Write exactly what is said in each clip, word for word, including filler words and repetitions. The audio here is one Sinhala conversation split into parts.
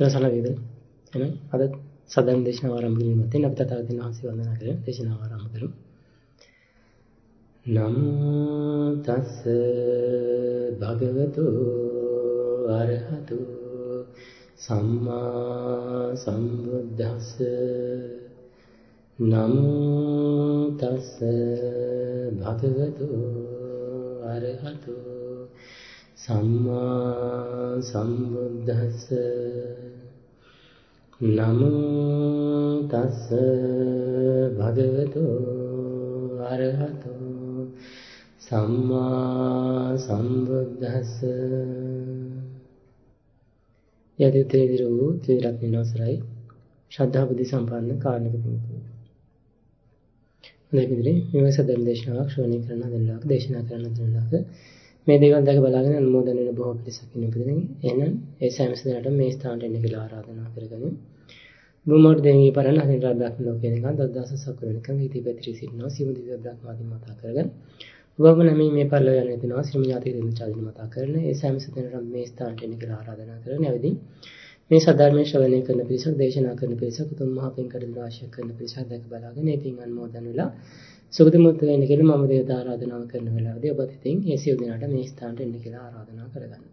දවසල වේද එහෙනම් අද සදන් දේශනාව ආරම්භ කිරීමත් එන්න අපි තථාගතයන් වහන්සේ වන්දනා කරගෙන දේශනාව ආරම්භ කරමු. නමෝ තස් භගවතු අරහතු සම්මා සම්බුද්දස්ස නමෝ තස් භගවතු අරහතු සම්මා සම්බුද්දස්ස නමෝ තස් භගවතු අරහතු සම්මා සම්බුද්දස්ස යදිතේදිරු ත්‍රිරත්නසරයි ශ්‍රද්ධා බුද්ධ සම්පන්න කාරණක පිණිස මේ විදිහේ මෙවස ධර්ම දේශනාවක් ශ්‍රවණය කරන දෙන්නාක දේශනා කරන දෙන්නාක මේ දේවල් දැක බලාගෙන අනුමෝදන් වෙන බොහෝ පිරිසක් ඉන්නවා. එහෙනම් ඒ සෑම සදරට මේ ස්ථානට එන්න කියලා ආරාධනා කරගනිමු. බුමෝඩ් දෙවියන් පරණ හදින් රාජ්‍යයක් ලෝකේ නිකන් දසදස සක්‍රණිකම් හිතේ පැතිරි සිටිනවා. සියලු දිව්‍ය බ්‍රහ්මාදී මතා කරගෙන ඔබම නැමී මේ පරිලෝක යන දෙනවා ශ්‍රී ඥාති දෙන්න චාදින මතා කරන ඒ සෑම සදරට මේ ස්ථානට එන්න කියලා ආරාධනා කරගෙන යවිදී මේ සද්ධර්මයේ ශ්‍රවණය කරන පිරිසක් දේශනා කරන පිරිසක් උතුම් මහ පින් කටයුතු ආශය කරන පිරිසක් දැක බලාගෙන මේ පින් අනුමෝදන් වෙලා සුගතිමුත් වෙන්න කියලා මම දේවතා ආරාධනා කරන වෙලාවදී ඔබත් ඉතින් මේ සියලු දෙනාට මේ ස්ථානට එන්න කියලා ආරාධනා කරගන්න.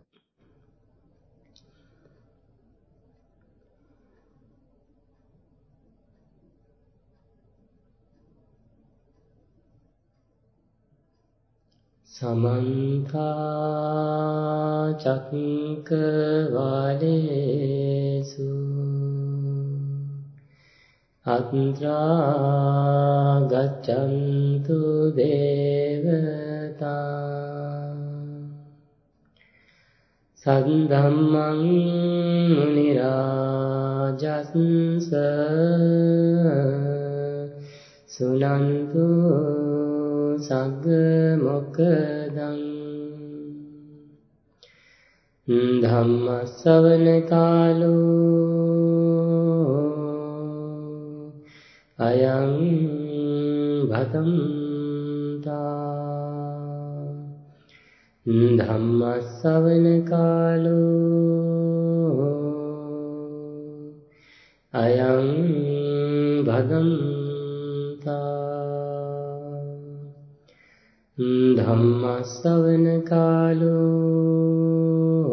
සමන්ත චක්කවාලේසු අත්‍රා ගච්ඡන්තු දේවතා සද්ධම්මං මුනි රාජස්ස සුනන්තු සග්ග මොක්ඛදං ධම්ම ශ්‍රවණ කාලෝ අයං භදන්තා ධම්ම ශ්‍රවණ කාලෝ අයං භදන්තා ධම්ම ශ්‍රවණ කාලෝ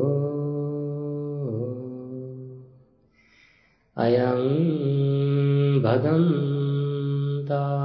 අයං භදන්තා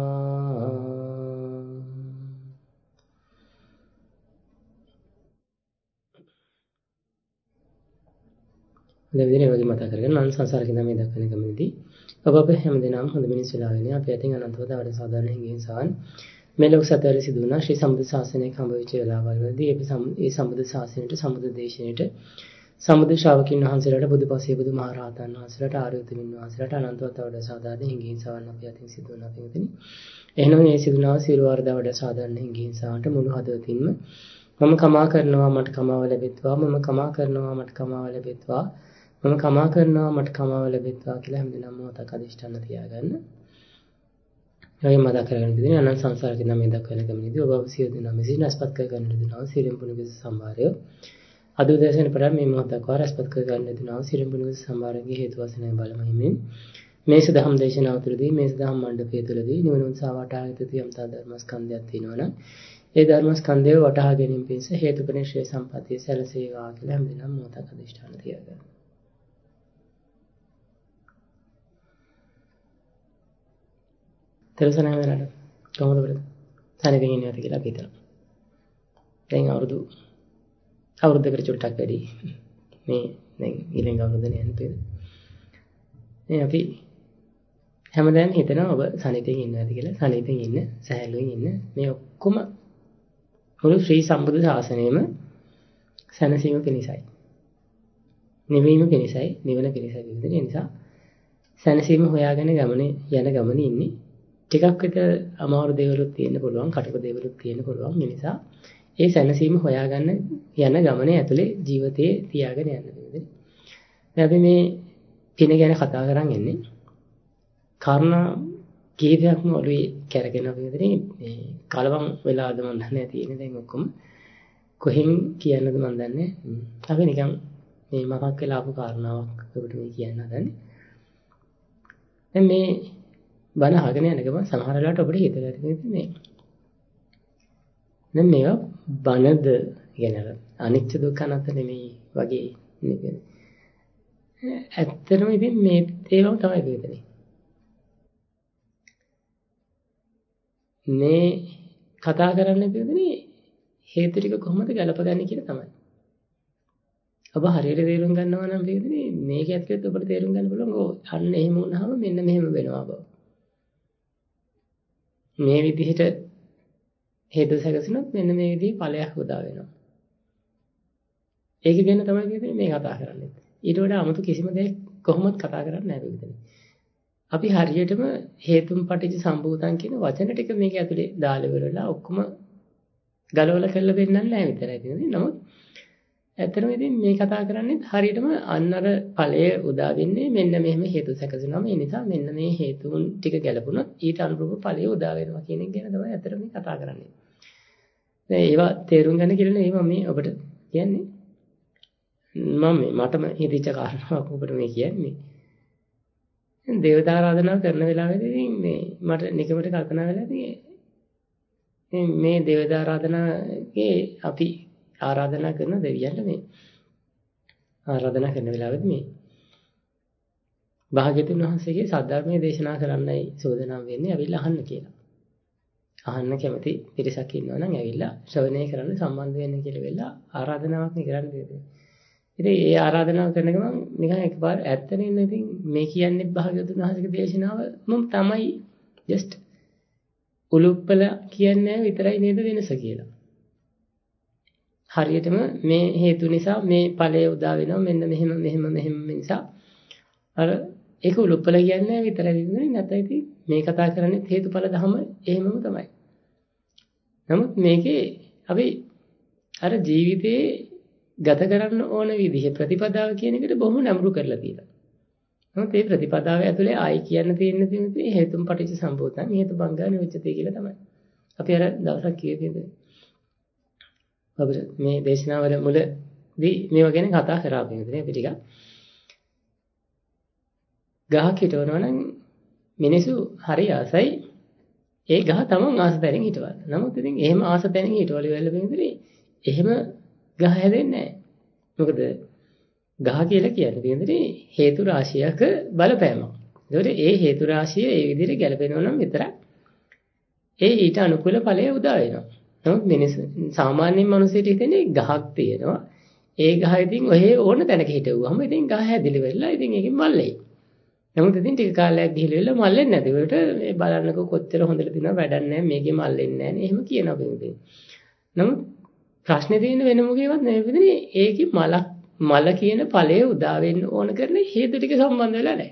දෙවියනේ වගේ මතක කරගෙන අන් සංසාරේ මේ දක්වන ගමනේදී ඔබ අප හැමදෙනාම හොඳ මිනිස් වෙලා වෙන්නේ අපි අතින් අනන්තව දවඩ සාධාරණ හිඟින් සාන් මේ ලෝක සතරේ සිදු වුණා ශ්‍රී සම්බුද්ධ ශාසනයක හම්බ වෙච්ච වෙලාවවලදී ඒ ඒ සම්බුද්ධ ශාසනයට සම්බුද්ධ දේශනයට සම්බුද්ධ ශ්‍රාවකින් වහන්සේලාට බුදුපසේ බුදු මහරහතන් වහන්සේලාට ආර්ය උතුමින් වහන්සේලාට අනන්තව දවඩ සාධාරණ හිඟින් සාන් අපි අතින් සිදු වුණා පිටුනි. එහෙනම් මේ සිදුනා සියලු වාර දවඩ සාධාරණ හිඟින් සාන්ට මුළු හදවතින්ම මම කමා කරනවා මට කමාව ලැබෙත්වා මම කමා කරනවා මට කමාව ලැබෙත්වා මම කමා කරනවා මට කමාව ලැබෙත්වා කියලා හැමදෙනාම මොහොතක් අදිෂ්ඨාන තියාගන්න. යෝගී මතක කරගන්න දෙන්නේ අනන්ත සංසාරේ නම් මේ දක්වන ගමනේදී ඔබ සියලු දෙනා මෙසින් අස්පත් කර ගන්න දෙනවා සිරින් පුණිවිස සම්භාරය. අද උදෑසන පෙර මේ මොහොතක් වාර අස්පත් කර ගන්න දෙනවා සිරින් පුණිවිස සම්භාරයේ හේතු වශයෙන් බලමහිමින් මේ සදහම් දේශනාව තුළදී මේ සදහම් මණ්ඩපය තුළදී නිවන උත්සාහ වටහා යුතු යම් තා ධර්මස්කන්ධයක් තියෙනවා නම් ඒ ධර්මස්කන්ධය වටහා ගැනීම පිණිස හේතුපනේ ශ්‍රේ සම්පතිය සැලසේවා කියලා හැමදෙනාම මොහොතක් අදිෂ්ඨාන තියාගන්න. තෙරසන වෙනට කොහොමද බලද? තනියෙන් ඉන්නේ නැති කියලා අපි හිතනවා. දැන් අවුරුදු අවුරුද්දකට චුට්ටක් වැඩි. මේ දැන් ඊළඟ අවුරුද්දේ යන්නේ. මේ අපි හැමදාම හිතනවා ඔබ සනිතෙන් ඉන්නේ නැති කියලා. සනිතෙන් ඉන්න, සහැල්ලුවෙන් ඉන්න. මේ ඔක්කොම මුළු ශ්‍රී සම්බුද්ධ ශාසනයෙම සැනසීම පිණිසයි. නිවීම පිණිසයි, නිවන පිණිසයි විදිහට. ඒ නිසා සැනසීම හොයාගෙන ගමනේ යන ගමනේ ඉන්නේ. ටිකක් විතර අමාරු දේවලුත් තියෙන්න පුළුවන්, කටක දේවලුත් තියෙන්න පුළුවන්. ඒ නිසා ඒ සැනසීම හොයාගන්න යන ගමනේ ඇතුලේ ජීවිතේ තියාගෙන යන්න ඕනේ. දැන් අපි මේ පින ගැන කතා කරන් ඉන්නේ. කාරණා කීපයක්ම ඔළුවේ කැරගෙන අපි ඉතින් මේ කලවම් වෙලාද මන් දන්නේ තියෙන්නේ දැන් ඔක්කොම කොහෙන් කියන්නද මන් දන්නේ. අපි නිකන් මේ මතක් වෙලා ආපු කාරණාවක් ඔබට මේ කියන්න හදන්නේ. දැන් මේ බණ අහගෙන යන ගමන් සමහර වෙලාවට ඔබට හිතලා තියෙන්නේ මේ දැන් මේවා බණද කියන්නේ අනිත්‍ය දුක්ඛ අනාත්ම නෙමෙයි වගේ නේ. ඇත්තටම ඉතින් මේ ඒවම තමයි වෙන්නේ. මේ කතා කරන්න පිළිදෙනේ හේතු ටික කොහොමද ගලපගන්නේ කියලා තමයි. ඔබ හරියට තේරුම් ගන්නවා නම් පිළිදෙනේ මේක ඇත්තට ඔබට තේරුම් ගන්න පුළුවන්. ඕ අන්න එහෙම වුණාම මෙන්න මෙහෙම වෙනවා බව. මේ විදිහට හේතු සැකසුනොත් මෙන්න මේ විදිහේ ඵලයක් උදා වෙනවා. ඒක ගැන තමයි කියන්නේ මේ කතා කරන්නේ. ඊට වඩා 아무තු කිසිම දෙයක් කොහොමද කතා කරන්නේ නැහැ පිළිදෙනේ. අපි හරියටම හේතුම් පටිච්ච සම්භූතං කියන වචන ටික මේක ඇතුලේ දාලා ඉවරලා ඔක්කොම ගලවලා කරලා දෙන්නන්නේ නැහැ විතරයි තියෙන්නේ. නමුත් ඇත්තටම ඉතින් මේ කතා කරන්නේ හරියටම අන්නර ඵලයේ උදා වෙන්නේ මෙන්න මෙහෙම හේතු සැකසෙනවා. ඒ නිසා මෙන්න මේ හේතුන් ටික ගැලපුණොත් ඊට අනුරූප ඵලයේ උදා වෙනවා කියන එක ගැන තමයි ඇත්තටම මේ කතා කරන්නේ. දැන් ඒවා තේරුම් ගන්න කියලා නේ මම මේ ඔබට කියන්නේ. මම මටම හිතෙච්ච කාරණාවක් ඔබට මේ කියන්නේ. දේවතා ආරාධනා කරන වෙලාවෙදී මේ මට නිකමට කල්පනා වෙලා ඉතින් මේ දේවතා ආරාධනාවේ අපි ආරාධනා කරන දෙවියන්ට මේ ආරාධනා කරන වෙලාවෙදී මේ භාග්‍යතුන් වහන්සේගේ සද්ධර්මයේ දේශනා කරන්නයි සෝදනම් වෙන්නේ ඇවිල්ලා අහන්න කියලා. අහන්න කැමති පිරිසක් ඉන්නවා නම් ඇවිල්ලා ශ්‍රවණය කරන්න සම්බන්ධ වෙන්න කියලා වෙලා ආරාධනාවක් නේ කරන්න දෙන්නේ. ඉතින් ඒ ආරාධනාව කරන ගමන් නිකන් එකපාර ඇත්තනේ නේ ඉතින් මේ කියන්නේ භාග්‍යවතුන් වහන්සේගේ දේශනාව මම තමයි ජස්ට් උලුප්පල කියන්නේ විතරයි නේද වෙනස කියලා. හරියටම මේ හේතු නිසා මේ ඵලය උදා වෙනවා මෙන්න මෙහෙම මෙහෙම මෙහෙම නිසා අර ඒක උලුප්පල කියන්නේ විතරයි නෙවෙයි නැත්නම් ඉතින් මේ කතා කරන්නේ හේතුඵල ධම එහෙමම තමයි. නමුත් මේකේ අපි අර ජීවිතේ ගත කරන්න ඕන විදිහ ප්‍රතිපදාව කියන එකට බොහොම නැඹුරු කරලා තියෙනවා. නමුත් මේ ප්‍රතිපදාව ඇතුලේ ආයි කියන්න තියෙන තියෙන්නේ හේතුම් පටිච්ච සම්භූතං හේතුබංගා නිවිච්චති කියලා තමයි. අපි අර දවසක් කියෙන්නේ. අපිට මේ දේශනාවල මුලදී මේවා ගැන කතා කරා අපි මෙතන අපි ටිකක්. ගහක් හිටවනවා නම් මිනිස්සු හරි ආසයි ඒ ගහ තමන් ආස තැනින් හිටවන්න. නමුත් ඉතින් එහෙම ආස තැනින් හිටවල වෙල වෙනදී එහෙම ගහ හැදෙන්නේ නැහැ. මොකද ගහ කියලා කියන්නේ තියෙන්නේ හේතු රාශියක බලපෑමක්. ඒකට ඒ හේතු රාශිය ඒ විදිහට ගැලපෙනවා නම් විතරක් ඒ ඊට අනුකූල ඵලය උදා වෙනවා. නමුත් මිනිස්සු සාමාන්‍යයෙන් මිනිස්සුන්ට හිතෙන්නේ ගහක් තියෙනවා. ඒ ගහ ඉතින් ඔහේ ඕන තැනක හිටවුවාම ඉතින් ගහ හැදිලි වෙලා ඉතින් ඒකෙන් මල්ලෙයි. නමුත් ඉතින් ටික කාලයක් ගිහිල්ලා මල්ලෙන්නේ නැති. ඒකට මේ බලන්නකො කොච්චර හොඳට දිනවා වැඩක් නැහැ මේකේ මල්ලෙන්නේ නැහැ නේ. එහෙම කියනවා බින්දේ. නමුත් ප්‍රශ්නේ තියෙන වෙන මොකේවත් නෙවෙයි විදිහේ ඒකේ මල මල කියන ඵලයේ උදා වෙන්න ඕන කරන හේතු ටික සම්බන්ධ වෙලා නැහැ.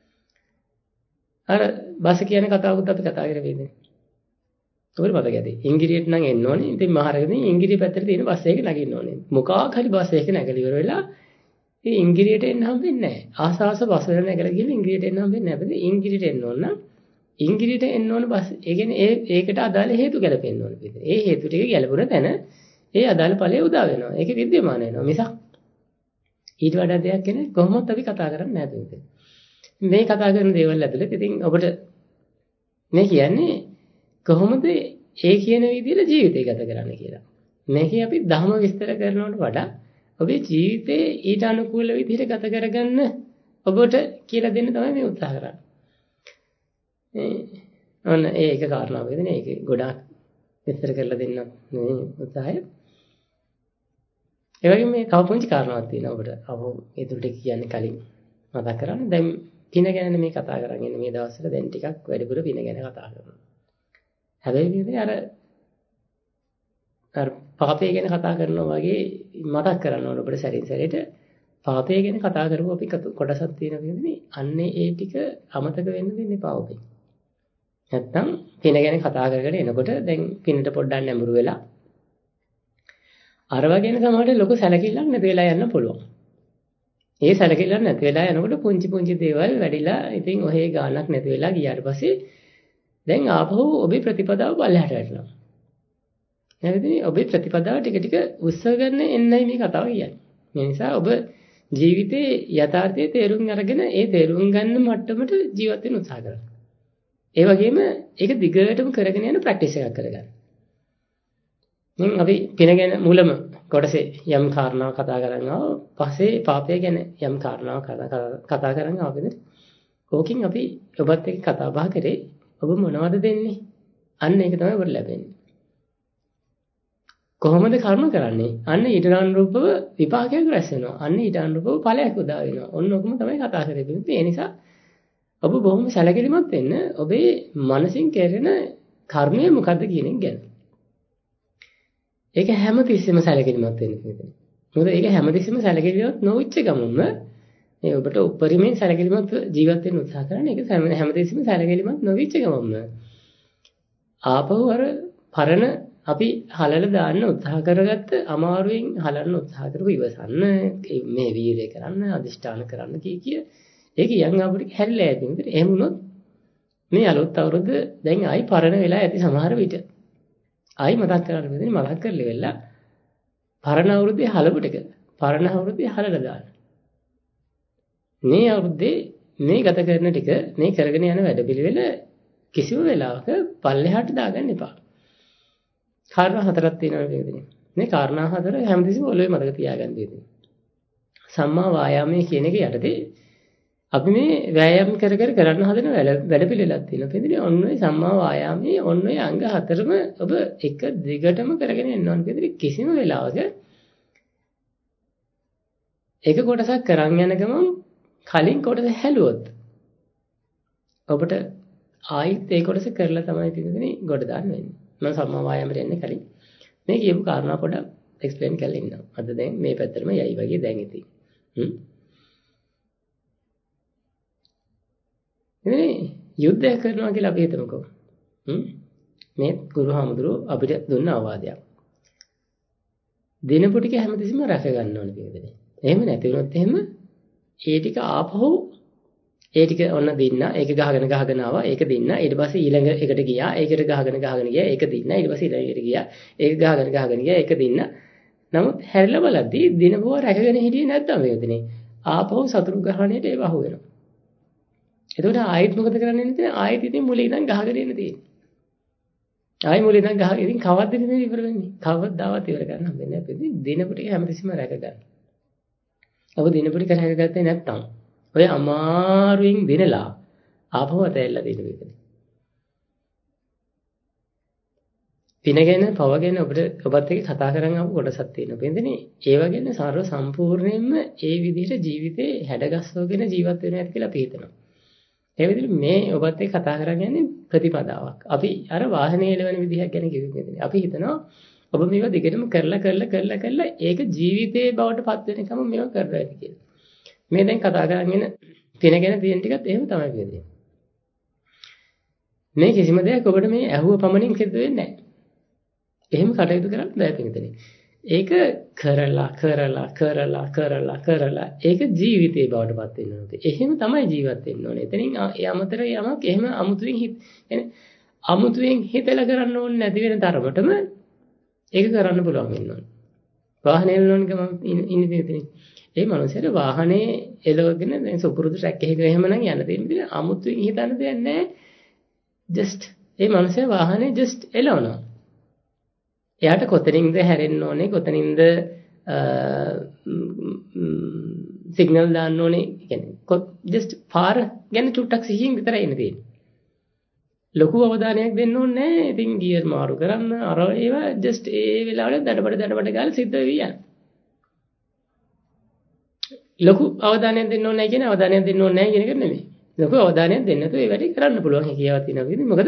අර බස කියන කතාවකුත් අපි කතා කරේ වෙන්නේ. ඔබට මතක ඇති. ඉංග්‍රීසියට නම් එන්න ඕනේ. ඉතින් මහරගදී ඉංග්‍රීසි පැත්තට තියෙන බස් එකේ නගින්න ඕනේ. මොකක් හරි බස් එකේ නැගලා ඉවර වෙලා ඉතින් ඉංග්‍රීසියට එන්න හම්බෙන්නේ නැහැ. ආසාස බස් වල නැගලා ගිහින් ඉංග්‍රීසියට එන්න හම්බෙන්නේ නැහැ. ඉතින් ඉංග්‍රීසියට එන්න ඕන නම් ඉංග්‍රීසියට එන්න ඕන බස්. ඒ කියන්නේ ඒ ඒකට අදාළ හේතු ගැලපෙන්න ඕනේ විදිහ. ඒ හේතු ටික ගැලපුණ තැන ඒ අදාළ ඵලය උදා වෙනවා. ඒකේ विद्यमान වෙනවා. මිසක් ඊට වඩා දෙයක් කියන්නේ කොහොමවත් අපි කතා කරන්නේ නැහැ. මේ කතා කරන දේවල් ඇතුළේ ඉතින් ඔබට මේ කියන්නේ කොහොමද ඒ කියන විදිහට ජීවිතය ගත කරන්න කියලා. මේකේ අපි ධර්ම විස්තර කරනවට වඩා ඔබේ ජීවිතේ ඊට අනුකූල විදිහට ගත කරගන්න ඔබට කියලා දෙන්න තමයි මේ උත්සාහ කරන්නේ. මේ ඔන්න ඒක කාරණාවක් වෙන්නේ. ඒක ගොඩාක් විස්තර කරලා දෙන්න මේ උත්සාහය. ඒ වගේම මේ තව පුංචි කාරණාවක් තියෙනවා ඔබට. අපෝ ඒ තුලට කියන්නේ කලින් මතක් කරන්න. දැන් පින ගැන මේ කතා කරගෙන මේ දවස්වල දැන් ටිකක් වැඩිපුර පින ගැන කතා කරනවා. හැබැයි මේ අර අර පාපය ගැන කතා කරනවා වගේ මතක් කරන්න ඕන ඔබට සැරින් සැරේට පාපය ගැන කතා කරපුව අපි කොටසක් තියෙනවා කියන්නේ අන්නේ ඒ ටික අමතක වෙන්න දෙන්න එපා ඔබේ. නැත්තම් පින ගැන කතා කරගෙන එනකොට දැන් පිනට පොඩ්ඩක් නැඹුරු වෙලා අර වගේ වෙන සමහරට ලොකු සැලකිල්ලක් නැති වෙලා යන්න පුළුවන්. ඒ සැලකිල්ලක් නැති වෙලා යනකොට පුංචි පුංචි දේවල් වැඩිලා ඉතින් ඔහේ ගානක් නැති වෙලා ගියාට පස්සේ දැන් ආපහු ඔබේ ප්‍රතිපදාව බලහැට වැටෙනවා. එහෙනම් ඔබේ ප්‍රතිපදාව ටික ටික උස්සගෙන එන්නයි මේ කතාව කියන්නේ. මේ නිසා ඔබ ජීවිතේ යථාර්ථයේ තේරුම් අරගෙන ඒ තේරුම් ගන්න මට්ටමට ජීවත් වෙන්න උත්සාහ කරන්න. ඒ වගේම ඒක දිගටම කරගෙන යන ප්‍රැක්ටිස් එකක් කරගන්න. දැන් අපි පින ගැන මුලම කොටසේ යම් කාරණාවක් කතා කරන් ආවා. පස්සේ පාපය ගැන යම් කාරණාවක් කතා කරන් ආවද? ඕකින් අපි ඔබත් එක්ක කතා බහ කරේ ඔබ මොනවද දෙන්නේ? අන්න ඒක තමයි ඔබට ලැබෙන්නේ. කොහොමද කර්ම කරන්නේ? අන්න ඊට අනුරූපව විපාකයක් රැස් වෙනවා. අන්න ඊට අනුරූපව ඵලයක් උදා වෙනවා. ඔන්න ඔකම තමයි කතා කරන්නේ. ඒ නිසා ඔබ බොහොම සැලකිලිමත් වෙන්න ඔබේ මනසින් කෙරෙන කර්මය මොකද්ද කියන එක ගැන. ඒක හැමතිස්සෙම සැලකිලිමත් වෙන්න ඕනේ. මොකද ඒක හැමතිස්සෙම සැලකිලිමත් නොවිච්ච ගමන්ම මේ ඔබට උපරිමයෙන් සැලකිලිමත් ජීවත් වෙන්න උත්සාහ කරන්නේ. ඒක හැමතිස්සෙම සැලකිලිමත් නොවිච්ච ගමන්ම ආපහු අර පරණ අපි හලල දාන්න උත්සාහ කරගත්ත අමාරුවෙන් හලන්න උත්සාහ කරපු ඉවසන්න මේ වීරය කරන්න අදිෂ්ඨාන කරන්න කී කිය ඒක යන් අපිට හැරිලා ඇති. මොකද එහෙම වුණොත් මේ අලුත් අවුරුද්ද දැන් ආයි පරණ වෙලා ඇති සමහර විට. ආයි මතක් කරගන්න බැදී මතක් කරලි වෙලා පරණ අවුරුද්දේ හලපු ටික පරණ අවුරුද්දේ හලලා දාන්න. මේ අවුරුද්දේ මේ ගත කරන ටික මේ කරගෙන යන වැඩපිළිවෙල කිසිම වෙලාවක පල්ලෙහාට දාගන්න එපා. කාරණා හතරක් තියෙනවා මේකේ. මේ කාරණා හතර හැමතිස්සෙම ඔළුවේ මතක තියාගන්න තියෙනවා. සම්මා වායාමයේ කියන එක යටතේ අපි මේ වෑයම් කර කර කරන්න හදන වැඩපිළිවෙලක් තියෙනවා. එතනදී ඔන්න ඔය සම්මා වායාමයේ ඔන්න ඔය අංග හතරම ඔබ එක දිගටම කරගෙන යන්න ඕන. එතනදී කිසිම වෙලාවක එක කොටසක් කරන් යන ගමන් කලින් කොටස හැලුවොත් ඔබට ආයිත් ඒ කොටස කරලා තමයි පිටින් ගොඩ දාන්න වෙන්නේ. මම සම්මා වායාමයට එන්නේ කලින් මේ කියපු කාරණා පොඩ්ඩක් එක්ස්ප්ලেইন කරලා ඉන්නවා. අද දැන් මේ පැත්තටම යයි වගේ දැන් ඉතින්. හ්ම්. මේ යුද්ධය කරනවා කියලා අපි හිතමුකෝ. හ්ම්. මේ ගුරුහාමුදුරුවෝ අපිට දුන්න අවවාදයක්. දිනපො ටික හැමතිස්සෙම රැක ගන්න ඕනේ කියලානේ. එහෙම නැති වුණොත් එහෙම ඒ ටික ආපහු ඒ ටික ඔන්න දින්න ඒක ගහගෙන ගහගෙන ආවා ඒක දින්න ඊට පස්සේ ඊළඟ එකට ගියා ඒකට ගහගෙන ගහගෙන ගියා ඒක දින්න ඊට පස්සේ ඊළඟට ගියා ඒක ගහගෙන ගහගෙන ගියා ඒක දින්න නමුත් හැරිලා බලද්දී දිනපුව රැකගෙන හිටියේ නැත්තම් මේකනේ ආපහු සතුරු ග්‍රහණයට ඒව අහු වෙනවා එතකොට ආයෙත් මොකද කරන්නේ නැත්නම් ආයෙත් ඉතින් මුලින් ඉඳන් ගහගෙන ඉන්න තියෙන්නේ ආයෙ මුලින් ඉඳන් ගහගෙන ඉතින් කවද්ද ඉතින් ඉවර වෙන්නේ කවදාවත් ඉවර කරන්න හම්බෙන්නේ නැහැ ඉතින් දිනපු ටික හැමතිස්සෙම රැක ගන්න ඔබ දිනපු ටික රැකගත්තේ නැත්තම් ඔය අමාරුවෙන් දිනලා ආපහු ඇතැල්ලා දින වේදනේ. පිනගෙන පවගෙන ඔබට ඔබත් එක්ක කතා කරන් ආපු කොටසක් තියෙනවා. බෙන්දනේ ඒ වගේම සර්ව සම්පූර්ණයෙන්ම ඒ විදිහට ජීවිතේ හැඩගස්සවගෙන ජීවත් වෙන්න ඇති කියලා අපි හිතනවා. ඒ විදිහට මේ ඔබත් එක්ක කතා කරන් යන්නේ ප්‍රතිපදාවක්. අපි අර වාහනේ එලවන විදිහක් ගැන කිව්වෙන්නේ. අපි හිතනවා ඔබ මේවා දිගටම කරලා කරලා කරලා කරලා ඒක ජීවිතේ බවට පත් වෙනකම් මේවා කරලා ඇති කියලා. මේ දැන් කතා කරගෙන පින ගැන තියෙන ටිකත් එහෙම තමයි වෙන්නේ. මේ කිසිම දෙයක් ඔබට මේ ඇහුව පමණින් සිද්ධ වෙන්නේ නැහැ. එහෙම කටයුතු කරන්න බෑ පිටතනේ. ඒක කරලා කරලා කරලා කරලා කරලා ඒක ජීවිතේ බවට පත් වෙන්න ඕනේ. එහෙම තමයි ජීවත් වෙන්න ඕනේ. එතනින් ඒ අමතර යමක් එහෙම අමුතුවෙන් හිත يعني අමුතුවෙන් හිතලා කරන්න ඕනේ නැති වෙන තරමටම ඒක කරන්න පුළුවන් වෙන්න ඕනේ. වාහනේ එල්ලන ගමන් ඉන්නේ ඉතින් ඒ මනුස්සයාට වාහනේ එලවගෙන දැන් සුපුරුදු ට්‍රැක් එකක එහෙමනම් යන්න දෙන්නේ අමුතුවෙන් හිතන්න දෙයක් නැහැ. ජස්ට් ඒ මනුස්සයා වාහනේ ජස්ට් එලවනවා. එයාට කොතනින්ද හැරෙන්න ඕනේ කොතනින්ද සිග්නල් දාන්න ඕනේ කියන්නේ ජස්ට් පාර ගැන චුට්ටක් සිහියෙන් විතරයි ඉන්න තියෙන්නේ. ලොකු අවධානයක් දෙන්න ඕනේ නැහැ. ඉතින් ගියර් මාරු කරන්න අර ඒවා ජස්ට් ඒ වෙලාවට දඩබඩ දඩබඩ ගාලා සිද්ධ වෙවි යන. ලොකු අවධානයක් දෙන්න ඕනේ නැහැ කියන්නේ අවධානයක් දෙන්න ඕනේ නැහැ කියන එක නෙමෙයි. ලොකු අවධානයක් දෙන්න නැතුව ඒ වැඩේ කරන්න පුළුවන් හැකියාවක් තියෙනවා කියන්නේ මොකද?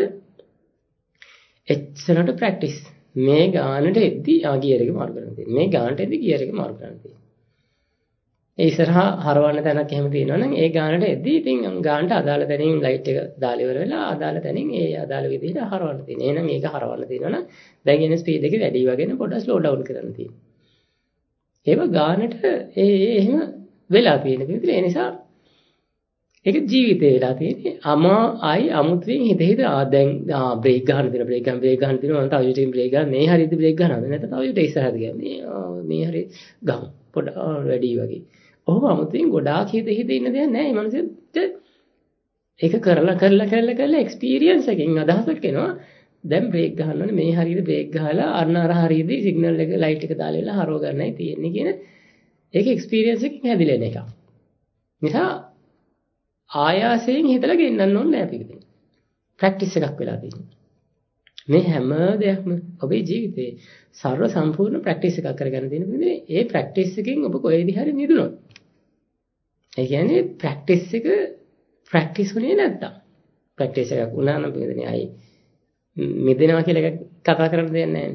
එච්චරට ප්‍රැක්ටිස්. මේ ගානට එද්දි ආ ගියර් එක මාරු කරන්න තියෙනවා. මේ ගානට එද්දි ගියර් එක මාරු කරන්න තියෙනවා. ඒ ඉස්සරහා හරවන්න තැනක් එහෙම තියෙනවා නම් ඒ ගානට එද්දි ඉතින් ගානට අදාළ තැනින් ලයිට් එක දාලා ඉවර වෙලා අදාළ තැනින් ඒ අදාළ විදිහට හරවන්න තියෙනවා. එහෙනම් මේක හරවන්න තියෙනවා නම් දැන් එන ස්පීඩ් එක වැඩි වගේන පොඩ්ඩක් ස්ලෝ ඩවුන් කරන්න තියෙනවා. ඒව ගානට ඒ එහෙම වෙලා තියෙන විදිහ ඒ නිසා ඒක ජීවිතේ වෙලා තියෙන්නේ අමා ආයි අමුතුවෙන් හිත හිත ආ දැන් ආ බ්‍රේක් ගන්න දෙන බ්‍රේක් ගන්න බ්‍රේක් ගන්න තියෙනවා මම තව යුටින් බ්‍රේක් ගන්න මේ හරියද බ්‍රේක් ගන්නවද නැත්නම් තව යුට ඉස්සරහට ගියා මේ මේ හරිය ගමු පොඩ වැඩි වගේ ඔහොම 아무තෙන් ගොඩාක් හිත හිත ඉන්න දෙයක් නැහැ. මේ මනුස්සයෙක්ට ඒක කරලා කරලා කරලා කරලා එක්ස්පීරියන්ස් එකකින් අදහසක් එනවා. දැන් බ්‍රේක් ගහන්න ඕනේ. මේ හරියට බ්‍රේක් ගහලා අන්න අර හරියට සිග්නල් එක ලයිට් එක දාලා ඉලා හරව ගන්නයි තියෙන්නේ කියන ඒක එක්ස්පීරියන්ස් එකකින් හැදිලා එන එකක්. නිසා ආයාසයෙන් හිතලා ගෙන්නන්න ඕනේ නැහැ පිටින්. ප්‍රැක්ටිස් එකක් වෙලා තියෙනවා. මේ හැම දෙයක්ම ඔබේ ජීවිතේ සර්ව සම්පූර්ණ ප්‍රැක්ටිස් එකක් කරගන්න තියෙන විදිහේ ඒ ප්‍රැක්ටිස් එකෙන් ඔබ කොහෙදි හරි මිදුණොත්. ඒ කියන්නේ ප්‍රැක්ටිස් එක ප්‍රැක්ටිස් වුණේ නැත්තම් ප්‍රැක්ටිස් එකක් වුණා නම් පිළිදෙනේ අයි මිදෙනවා කියලා එක කතා කරන්න දෙයක් නැහැ.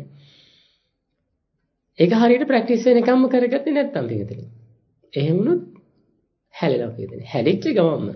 ඒක හරියට ප්‍රැක්ටිස් වෙනකම්ම කරගත්තේ නැත්තම් පිළිදෙනේ. එහෙම වුණොත් හැලෙනවා පිළිදෙනේ. හැලිච්ච ගමන්ම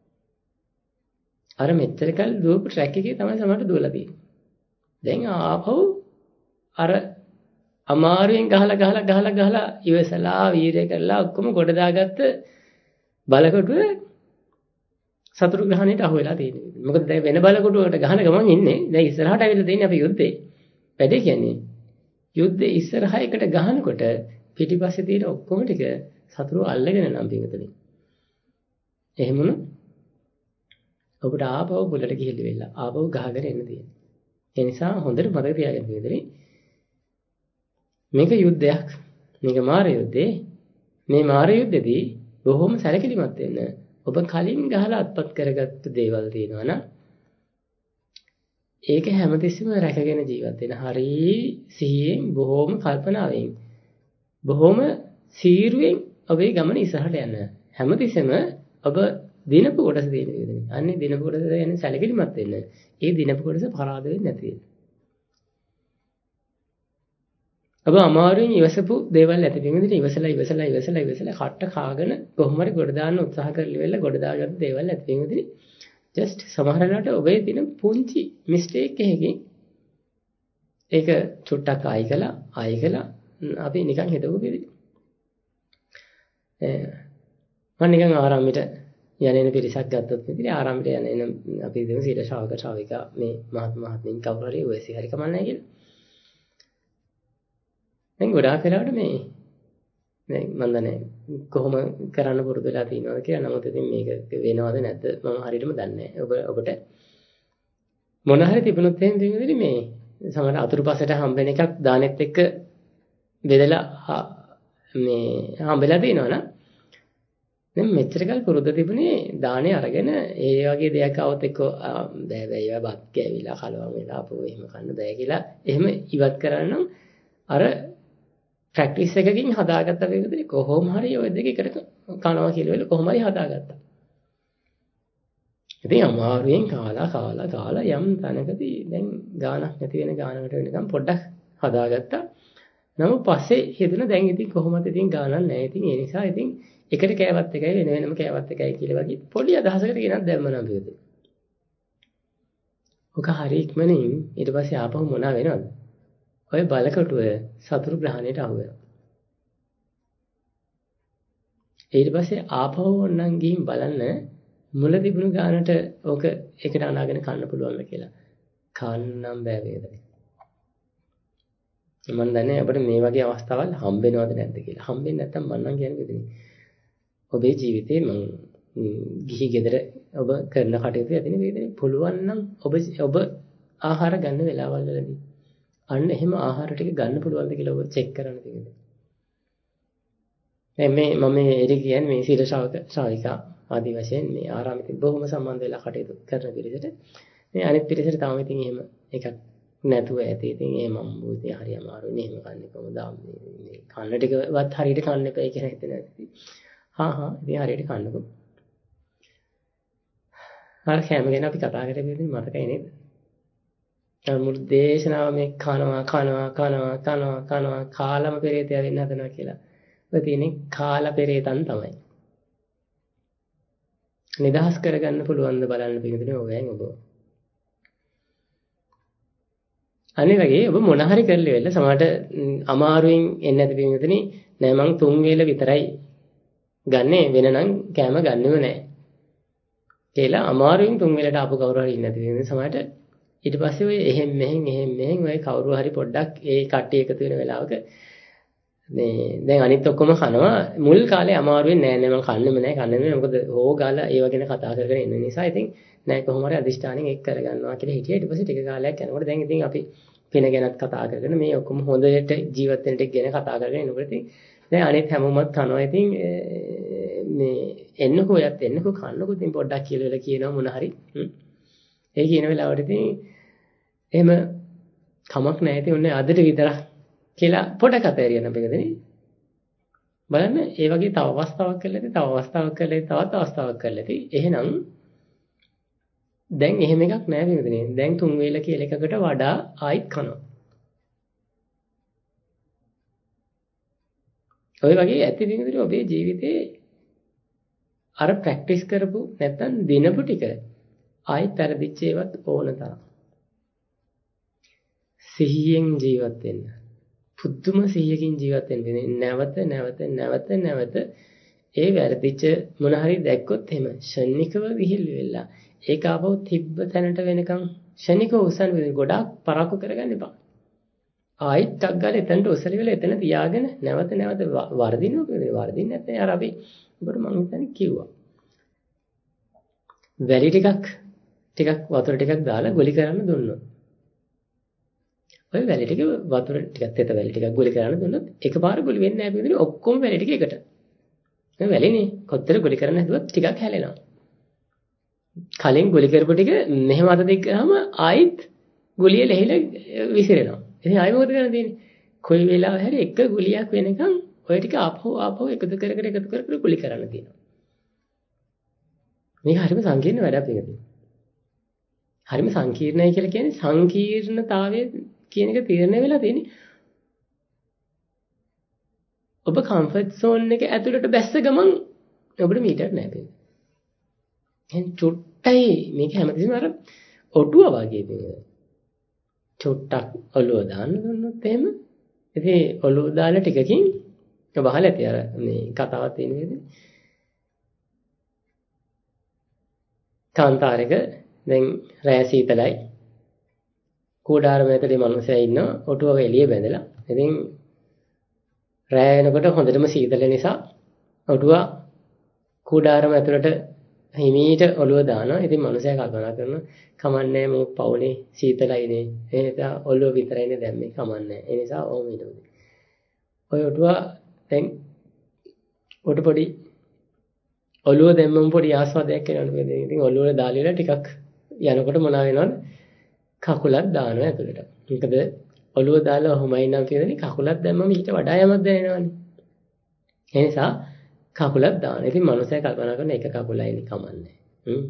අර මෙච්චර කල් දුවපු ට්‍රැක් එකේ තමයි සමහරට දුවලා තියෙන්නේ. දැන් ආපහු අර අමාරුවෙන් ගහලා ගහලා ගහලා ගහලා ඉවසලා වීරය කරලා ඔක්කොම ගොඩ දාගත්ත බලකොටුව සතුරු ග්‍රහණයට අහු වෙලා තියෙනවා. මොකද දැන් වෙන බලකොටුවකට ගහන ගමන් ඉන්නේ. දැන් ඉස්සරහට ඇවිල්ලා තියෙන්නේ අපි යුද්ධේ. වැඩේ කියන්නේ යුද්ධේ ඉස්සරහා එකට ගහනකොට පිටිපස්සේ තියෙන ඔක්කොම ටික සතුරු අල්ලගෙන නම් පිටතලින්. එහෙම වුණොත් ඔබට ආපහු බුලට ගිහිල්ලා වෙලා ආපහු ගහගෙන එන්න තියෙනවා. ඒ නිසා හොඳට මතක තියාගන්න විදිහේ මේක යුද්ධයක්. මේක මාර යුද්ධේ. මේ මාර යුද්ධෙදී බොහොම සැලකිලිමත් වෙන්න. ඔබ කලින් ගහලා අත්පත් කරගත්ත දේවල් තියෙනවා නම් ඒක හැමතිස්සෙම රැකගෙන ජීවත් වෙන. හරි සිහියෙන් බොහොම කල්පනාවෙන් බොහොම සීරුවෙන් ඔබේ ගමන ඉස්සරහට යන්න. හැමතිස්සෙම ඔබ දිනපු කොටස තියෙන විදිහේ. අන්නේ දිනපු කොටස කියන්නේ සැලකිලිමත් වෙන්න. ඒ දිනපු කොටස පරාද වෙන්නේ නැති වෙන්න. ඔබ අමාරුවෙන් ඉවසපු දේවල් ඇති වෙන විදිහට ඉවසලා ඉවසලා ඉවසලා ඉවසලා කට කාගෙන කොහොම හරි ගොඩ දාන්න උත්සාහ කරලා වෙලා ගොඩ දාගත්ත දේවල් ඇති වෙන විදිහට ජස්ට් සමහර වෙලාවට ඔබේ තියෙන පුංචි මිස්ටේක් එකකින් ඒක චුට්ටක් ආයි කළා ආයි කළා අපි නිකන් හිතවු විදිහට මම නිකන් ආරාමෙට යන්නේ පිරිසක් ගත්තොත් විදිහට ආරාමෙට යන්නේ අපි දෙමු සීල ශ්‍රාවක ශ්‍රාවිකා මේ මහත් මහත්මින් කවුරු හරි ඔය සි හරි කමන්නේ කියලා. දැන් ගොඩාක් වෙලාවට මේ දැන් මම දන්නේ කොහොම කරන්න පුරුදු වෙලා තියෙනවද කියලා. නමුත් ඉතින් මේක වෙනවද නැද්ද මම හරියටම දන්නේ නැහැ. ඔබ ඔබට මොන හරි තිබුණොත් එහෙම දෙන්නේ මේ සමහර අතුරුපසට හම්බෙන එකක් දානෙත් එක්ක බෙදලා මේ හම්බෙලා තියෙනවනම් දැන් මෙච්චර කල් පුරුදු තිබුණේ දානේ අරගෙන ඒ වගේ දෙයක් આવත් එක්ක බෑ බෑ ඒවා බත් කෑවිලා කලවම් වෙලා අපෝ එහෙම කන්න බෑ කියලා එහෙම ඉවත් කරන්නම් අර ප්‍රැක්ටිස් එකකින් හදාගත්ත වේගදී කොහොම හරි ওই දෙක එකට කනවා කියලා වෙල කොහොම හරි හදාගත්තා. ඉතින් අමාරුවෙන් කාලා කාලා කාලා යම් තැනකදී දැන් ගානක් නැති වෙන ගානකට වෙනකම් පොඩ්ඩක් හදාගත්තා. නමුත් පස්සේ හිතුණ දැන් ඉතින් කොහොමද ඉතින් ගානක් නැහැ. ඉතින් ඒ නිසා ඉතින් එකට කෑවත් එකයි වෙන වෙනම කෑවත් එකයි කියලා වගේ පොඩි අදහසකට ගෙනත් දැම්ම නම් පිළිදෙ. ඔක හරි ඉක්මනින් ඊට පස්සේ ආපහු මොනවා වෙනවද? ඔය බලකොටුව සතුරු ග්‍රහණයට අහු වෙනවා. ඊට පස්සේ ආපහු ඕනනම් ගිහින් බලන්න මුල තිබුණු ගානට ඕක එකට අනාගෙන කන්න පුළුවන්ද කියලා. කන්නම් බෑ වේදනේ. මම දන්නේ අපිට මේ වගේ අවස්ථාවල් හම්බෙනවද නැද්ද කියලා. හම්බෙන්නේ නැත්නම් මම නම් කියන්නේ වෙදනේ. ඔබේ ජීවිතේ මං ගිහි ගෙදර ඔබ කරන කටයුතු ඇතිනේ වේදනේ. පුළුවන් නම් ඔබ ඔබ ආහාර ගන්න වෙලාවල් වලදී අන්න එහෙම ආහාර ටික ගන්න පුළුවන්ද කියලා ඔබ චෙක් කරන්න තියෙනවා. දැන් මේ මම මේ එරි කියන්නේ මේ සීල ශ්‍රාවක ශ්‍රාවිකා ආදි වශයෙන් මේ ආරාමෙත් බොහොම සම්බන්ධ වෙලා කටයුතු කරන පිරිසට මේ අනිත් පිරිසට තාම ඉතින් එහෙම එකක් නැතුව ඇති. ඉතින් ඒ මම බුතේ හරි අමාරුයි නේ එහෙම කන්නේ කොහොමද මේ කන්න ටිකවත් හරියට කන්න එපයි කියලා හිතන ඇති. හා හා ඉතින් හරියට කන්නකො. අර කැම ගැන අපි කතා කරේ මතකයි නේද? මුළු දේශනාව මේ කනවා කනවා කනවා කනවා කනවා කාලම පෙරේතය වෙන්න හදනවා කියලා. ඔය තියෙන්නේ කාල පෙරේතන් තමයි. නිදහස් කරගන්න පුළුවන් ද බලන්න පිළිතුරේ ඔයයන් ඔබ. අනේ වගේ ඔබ මොන හරි කරලි වෙන්න සමහරට අමාරුවෙන් එන්නේ නැති පිළිතුරේ නෑ මං තුන් වේල විතරයි ගන්නෙ වෙන නම් කෑම ගන්නෙම නෑ. කියලා අමාරුවෙන් තුන් වේලට ආපු කවුරු හරි ඉන්නේ නැති පිළිතුරේ සමහරට ඊට පස්සේ ඔය එහෙම් මෙහෙන් එහෙම් මෙහෙන් ඔය කවුරු හරි පොඩ්ඩක් ඒ කට්ටිය එකතු වෙන වෙලාවක මේ දැන් අනිත් ඔක්කොම කනවා මුල් කාලේ අමාරුවෙන් නෑ නෑ මම කන්නෙම නෑ කන්නෙම නෑ මොකද හොගාලා ඒව ගැන කතා කරගෙන ඉන්න නිසා ඉතින් නෑ කොහොම හරි අදිෂ්ඨානෙන් එක් කරගන්නවා කියලා හිටියා ඊට පස්සේ ටික කාලයක් යනකොට දැන් ඉතින් අපි පින ගැනත් කතා කරගෙන මේ ඔක්කොම හොඳට ජීවත් වෙන ටික ගැන කතා කරගෙන ඉන්නකොට ඉතින් දැන් අනිත් හැමෝමත් කනවා ඉතින් මේ එන්නකෝ ඔයත් එන්නකෝ කන්නකෝ ඉතින් පොඩ්ඩක් කියලා වෙලා කියනවා මොන හරි ඒ කියන වෙලාවට ඉතින් එහෙම කමක් නැහැ ඉතින් ඔන්නේ අදට විතරක් කියලා පොඩක් අතහැරියන අපේකදනේ බලන්න ඒ වගේ තව අවස්ථාවක් කරලා ඉතින් තව අවස්ථාවක් කරලා ඉතින් තවත් අවස්ථාවක් කරලා ඉතින් එහෙනම් දැන් එහෙම එකක් නැහැ මේකදනේ දැන් තුන් වේල කියලා එකකට වඩා ආයිත් කනවා ඔය වගේ ඇති දිනවල ඔබේ ජීවිතේ අර ප්‍රැක්ටිස් කරපු නැත්තම් දිනපු ටික ආයිත් පෙරදිච්ච ඒවත් ඕන තරම් සිහියෙන් ජීවත් වෙන්න පුදුම සිහියකින් ජීවත් වෙන්න නැවත නැවත නැවත නැවත ඒ වැරදිච්ච මොන හරි දැක්කොත් එහෙම ෂණිකව විහිළු වෙලා ඒක ආපහු තිබ්බ තැනට වෙනකන් ෂණිකව උසන් වෙන ගොඩාක් පරක්කු කරගන්න එපා ආයිත් ටක් ගාලා එතනට ඔසලි වෙලා එතන තියාගෙන නැවත නැවත වර්ධිනව කියන්නේ වර්ධින්න නැත්නම් අර අපි ඔබට මම හිතන්නේ කිව්වා වැලි ටිකක් ටිකක් වතුර ටිකක් දාලා ගොලි කරන්න දුන්නොත් ඔය වැලි ටික වතුර ටිකක් තෙත වැලි ටිකක් ගොලි කරන්න දුන්නොත් එකපාර ගොලි වෙන්නේ නැහැ පිළිදෙන ඔක්කොම වැලි ටික එකට මේ වැලිනේ කොච්චර ගොලි කරන්න හදුවත් ටිකක් හැලෙනවා කලින් ගොලි කරපු ටික මෙහෙම අත දෙක ගාම ආයිත් ගොලිය ලෙහිලා විසිරෙනවා ඉතින් ආයෙ මොකද කරන්න තියෙන්නේ? කොයි වෙලාවෙ හරි එක ගුලියක් වෙනකන් ඔය ටික ආපහු ආපහු එකතු කර කර එකතු කර කර ගුලි කරන්න තියෙනවා. මේක හරිම සංකීර්ණ වැඩක් මේක. හරිම සංකීර්ණයි කියලා කියන්නේ සංකීර්ණතාවය කියන එක තීරණය වෙලා තියෙන්නේ. ඔබ කම්ෆර්ට් සෝන් එක ඇතුළට බැස්ස ගමන් ඔබට මීටර් නැහැ මේක. එහෙන් චුට්ටයි මේක හැමතිස්සෙම අර ඔටුව වගේ මේක. චුට්ටක් ඔලුව දාන්න දුන්නොත් එහෙම ඉතින් ඔලුව දාලා ටිකකින් වහලා ඇති අර මේ කතාවක් තියෙන විදිහට කාන්තාරයක දැන් රෑ සීතලයි කූඩාරම ඇතුලේ මිනිස්සයා ඉන්නවා ඔටුවක එළිය බැඳලා ඉතින් රෑ වෙනකොට හොඳටම සීතල නිසා ඔටුව කූඩාරම ඇතුලට හිමීට ඔලුව දානවා. ඉතින් මනුස්සයා කල්පනා කරනවා කමන්නේ මේ පවුනේ සීතලයිනේ. ඒ නිසා ඔලුව විතරයිනේ දැම්මේ කමන්නේ. ඒ නිසා ඕම ඉදුනේ. ඔය ඔටුව දැන් ඔට පොඩි ඔලුව දැම්මම පොඩි ආස්වාදයක් එනවනේ. ඉතින් ඔලුව වල දාලා ටිකක් යනකොට මොනවා වෙනවද? කකුලක් දානවා ඇතුළට. මොකද ඔලුව දාලා ඔහොමයි නම් කියන්නේ කකුලක් දැම්මම ඊට වඩා යමක් දැනෙනවනේ. ඒ නිසා කකුලක් දාන. ඉතින් මනුස්සයා කල්පනා කරන එක කකුලයිනේ කමන්නේ. හ්ම්.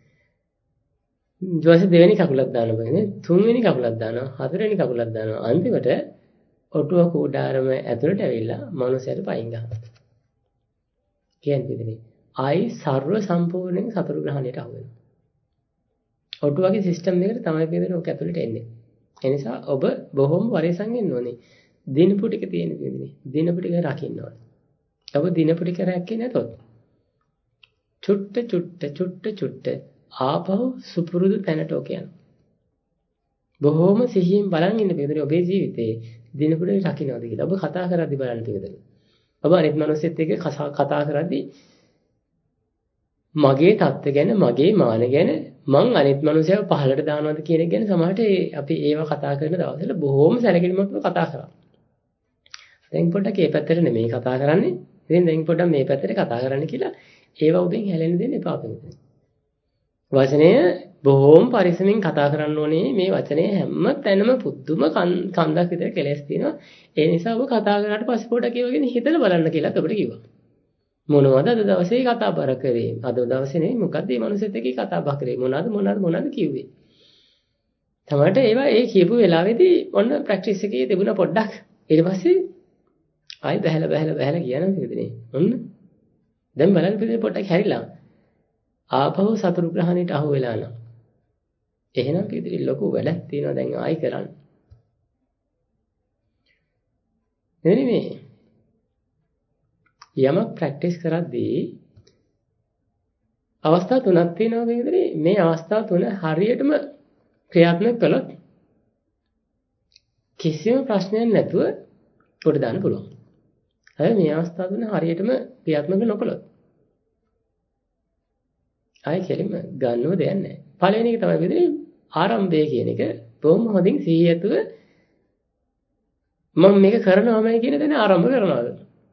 ඊට පස්සේ දෙවෙනි කකුලක් දානවා කියන්නේ තුන්වෙනි කකුලක් දානවා හතරවෙනි කකුලක් දානවා අන්තිමට ඔටුව කූඩාරම ඇතුළට ඇවිල්ලා මනුස්සයාට පයින් ගහනවා. කියන්නේ ආයි සර්ව සම්පූර්ණයෙන් සතර ග්‍රහණයට අහු වෙනවා. ඔටුවගේ සිස්ටම් එකකට තමයි පිළිදෙන ඔක ඇතුළට එන්නේ. ඒ නිසා ඔබ බොහොම වරේසම් වෙන්න ඕනේ. දිනපු ටික තියෙන විදිහේ. දිනපු ටික රකින්න ඕනේ. ඔබ දිනපු ටික රැක්කේ නැතොත් චුට්ට චුට්ට චුට්ට චුට්ට ආපහු සුපුරුදු තැනට ඔක යනවා. බොහොම සිහියෙන් බලන් ඉන්න පිළිදෙන ඔබේ ජීවිතේ දිනපු ටික රකින්නවාද කියලා. ඔබ කතා කරද්දී බලන්න පිළිදෙන. ඔබ අනිත් මිනිස්සෙත් එක්ක කතා කරද්දී මගේ தත්ත්ව ගැන මගේ මාන ගැන මං අනිත් මනුස්සයව පහලට දානවද කියන එක ගැන සමහරට අපි ඒව කතා කරන දවස්වල බොහොම සැලකිලිමත්ව කතා කරා. දැන් පොඩ්ඩක් මේ පැත්තට නෙමෙයි කතා කරන්නේ. ඉතින් දැන් පොඩ්ඩක් මේ පැත්තට කතා කරන්න කියලා ඒව උදෙන් හැලෙන්න දෙන්න එපා අපිට. වචනය බොහොම පරිස්සමින් කතා කරන්න ඕනේ. මේ වචනේ හැම තැනම පුදුම කන්දක් විතර කෙලස් තියෙනවා. ඒ නිසා ඔබ කතා කරාට පස්සේ පොඩ්ඩක් ඒ වගේ හිතලා බලන්න කියලා අපිට කිව්වා. මොනවද අද දවසේ කතා බර කරේ? අද දවසේ නෙමෙයි මොකද්ද මේ මිනිස්සුත් එක්ක කතා බහ කරේ? මොනවද මොනවද මොනවද කිව්වේ? තමයි ඒවා ඒ කියපු වෙලාවේදී ඔන්න ප්‍රැක්ටිස් එකේ තිබුණා පොඩ්ඩක්. ඊට පස්සේ ආයි බහැලා බහැලා බහැලා කියනවා පිළිදෙනේ. ඔන්න. දැන් බලන්න පිළිදෙනේ පොඩ්ඩක් හැරිලා. ආපහු සතුරු ග්‍රහණයට අහු වෙලා නම්. එහෙනම් පිළිදෙනේ ලොකු වැඩක් තියෙනවා දැන් ආයි කරන්න. එනි මේ යමක් ප්‍රැක්ටිස් කරද්දී අවස්ථා තුනක් තියෙනවා පිළිදෙනේ. මේ අවස්ථා තුන හරියටම ක්‍රියාත්මක කළොත් කිසිම ප්‍රශ්නයක් නැතුව කොට දාන්න පුළුවන්. හැබැයි මේ අවස්ථාව තුන හරියටම ක්‍රියාත්මක නොකළොත් ආයෙ කෙලින්ම ගන්නව දෙයක් නැහැ. පළවෙනි එක තමයි විදිහේ ආරම්භය කියන එක බොහොම හොඳින් සිහිය ඇතුව මම මේක කරනවාමයි කියන දේ ආරම්භ කරනවාද?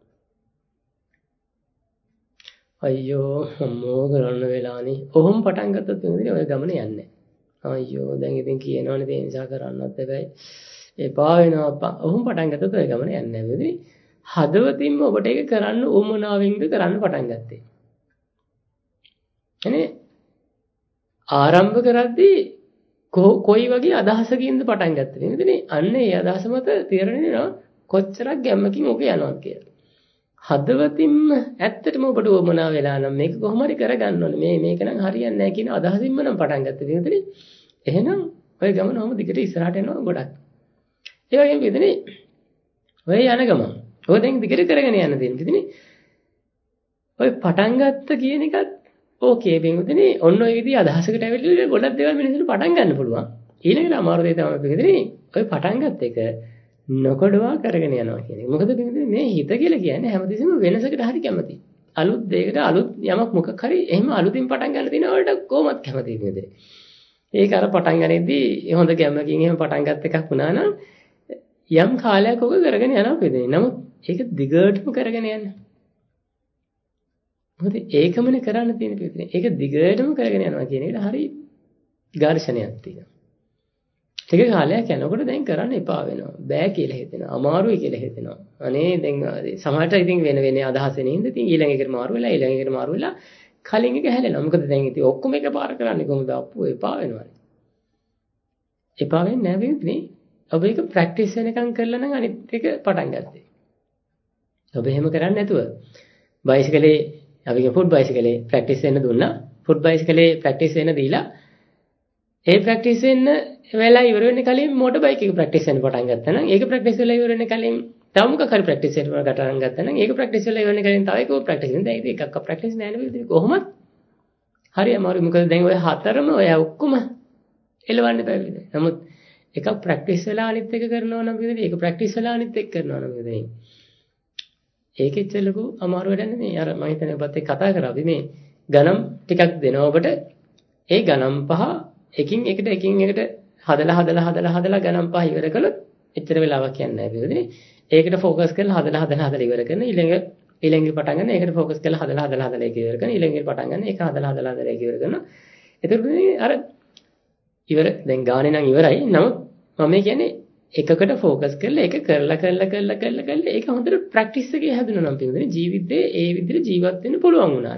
අයියෝ අම්මෝ කරන්න වෙලානේ. ඔහොම පටන් ගත්තොත් වෙනදී ඔය ගමන යන්නේ නැහැ. අයියෝ දැන් ඉතින් කියනවනේ ඒ නිසා කරන්නත් එපයි. එපා වෙනවා අප්පා. ඔහොම පටන් ගත්තොත් ඔය ගමන යන්නේ නැහැ. වෙනදී හදවතින්ම ඔබට ඒක කරන්න උවමනාවෙන්ද කරන්න පටන් ගත්තේ. එනේ ආරම්භ කරද්දී කොයි වගේ අදහසකින්ද පටන් ගත්තේ නේදනේ? අන්න ඒ අදහස මත තීරණය වෙනවා කොච්චරක් ගැම්මකින් ඔක යනවාද කියලා. හදවතින්ම ඇත්තටම ඔබට උවමනා වෙලා නම් මේක කොහොම හරි කරගන්න ඕනේ. මේ මේක නම් හරියන්නේ නැහැ කියන අදහසින්ම නම් පටන් ගත්තේ නේදනේ? එහෙනම් ඔය ගමන ඔහොම දිගට ඉස්සරහට යනවා ගොඩක්. ඒ වගේම විදිහනේ ඔය යන ගමන. ඔය දැන් දිගට කරගෙන යන දේ විදිහනේ. ඔය පටන් ගත්ත කියන එකත් ඕකේ බින්දුනේ ඔන්න ඔය විදිහ අදහසකට ඇවිල්ලා ගොඩක් දේවල් මිනිස්සුන්ට පටන් ගන්න පුළුවන්. ඊළඟට අමාරු දේ තමයි බින්දුනේ ඔය පටන් ගත්ත එක නොකඩවා කරගෙන යනවා කියන එක. මොකද බින්දුනේ මේ හිත කියලා කියන්නේ හැමතිස්සෙම වෙනසකට හරි කැමතියි. අලුත් දෙයකට අලුත් යමක් මොකක් හරි එහෙම අලුතින් පටන් ගන්න දින වලට කොහොමත් කැමතියි බින්දුනේ. ඒක අර පටන් ගන්නෙද්දී හොඳ ගැම්මකින් එහෙම පටන් ගත්ත එකක් වුණා නම් යම් කාලයක් ඔක කරගෙන යනවා බින්දුනේ. නමුත් ඒක දිගටම කරගෙන යන්න. මොකද ඒකමනේ කරන්න තියෙන පිළිතුරේ. ඒක දිගටම කරගෙන යනවා කියන එකට හරි ඝර්ෂණයක් තියෙනවා. ටික කාලයක් යනකොට දැන් කරන්න එපා වෙනවා. බෑ කියලා හිතෙනවා. අමාරුයි කියලා හිතෙනවා. අනේ දැන් සමහරට ඉතින් වෙන වෙන අදහසෙන් ඉඳ ඉතින් ඊළඟ එකට මාරු වෙලා ඊළඟ එකට මාරු වෙලා කලින් එක හැලෙනවා. මොකද දැන් ඉතින් ඔක්කොම එකපාර කරන්නේ කොහොමද? අප්පු එපා වෙනවානේ. එපා වෙන්නේ නැහැ වෙන්නේ. ඔබ ඒක ප්‍රැක්ටිස් වෙනකම් කරලා නම් අනිත් එක පටන් ගත්තේ. ඔබ එහෙම කරන්නේ නැතුව බයිසිකලේ අපි ෆුට් බයිසිකලේ ප්‍රැක්ටිස් වෙන්න දුන්නා. ෆුට් බයිසිකලේ ප්‍රැක්ටිස් වෙන්න දීලා ඒ ප්‍රැක්ටිස් වෙන්න වෙලා ඉවර වෙන්න කලින් මෝටර් බයික් එක ප්‍රැක්ටිස් වෙන්න පටන් ගත්තා නම් ඒක ප්‍රැක්ටිස් වෙලා ඉවර වෙන්න කලින් තව මොකක් හරි ප්‍රැක්ටිස් වෙන්න පටන් ගත්තා නම් ඒක ප්‍රැක්ටිස් වෙලා ඉවර වෙන්න කලින් තව එකක් ප්‍රැක්ටිස් වෙන්න. දැන් ඒක එකක් ප්‍රැක්ටිස් නෑ නේද? කොහොමද? හරි අමාරුයි. මොකද දැන් ඔය හතරම ඔය ඔක්කොම එලවන්න බෑ විදිහ. නමුත් එකක් ප්‍රැක්ටිස් වෙලා අනිත් එක කරනවා නම් විදිහ ඒක ප්‍රැක්ටිස් වෙලා අනිත් එක කරනවා නම් විදිහ. ඒකෙච්ච ලොකු අමාරු වැඩක් නෙමෙයි. අර මම හිතන්නේ ඔබත් එක්ක කතා කරා අපි මේ ගණම් ටිකක් දෙනවා ඔබට. ඒ ගණම් පහ එකින් එකට එකින් එකට හදලා හදලා හදලා හදලා ගණම් පහ ඉවර කළොත් එච්චර වෙලාවක් යන්නේ නැහැ බියුනේ. ඒකට ફોකස් කරලා හදලා හදලා හදලා ඉවර කරන ඊළඟ ඊළඟට පටන් ගන්න. ඒකට ફોකස් කරලා හදලා හදලා හදලා ඒක ඉවර කරන ඊළඟට පටන් ගන්න. ඒක හදලා හදලා හදලා ඒක ඉවර කරනවා. එතකොට අර ඉවර දැන් ගානේ නම් ඉවරයි. නමුත් මම කියන්නේ එකකට ફોකස් කරලා ඒක කරලා කරලා කරලා කරලා කරලා ඒක හොඳට ප්‍රැක්ටිස් එකේ හැදුණා නම් පිළිදෙන ජීවිතේ ඒ විදිහට ජීවත් වෙන්න පුළුවන් වුණා.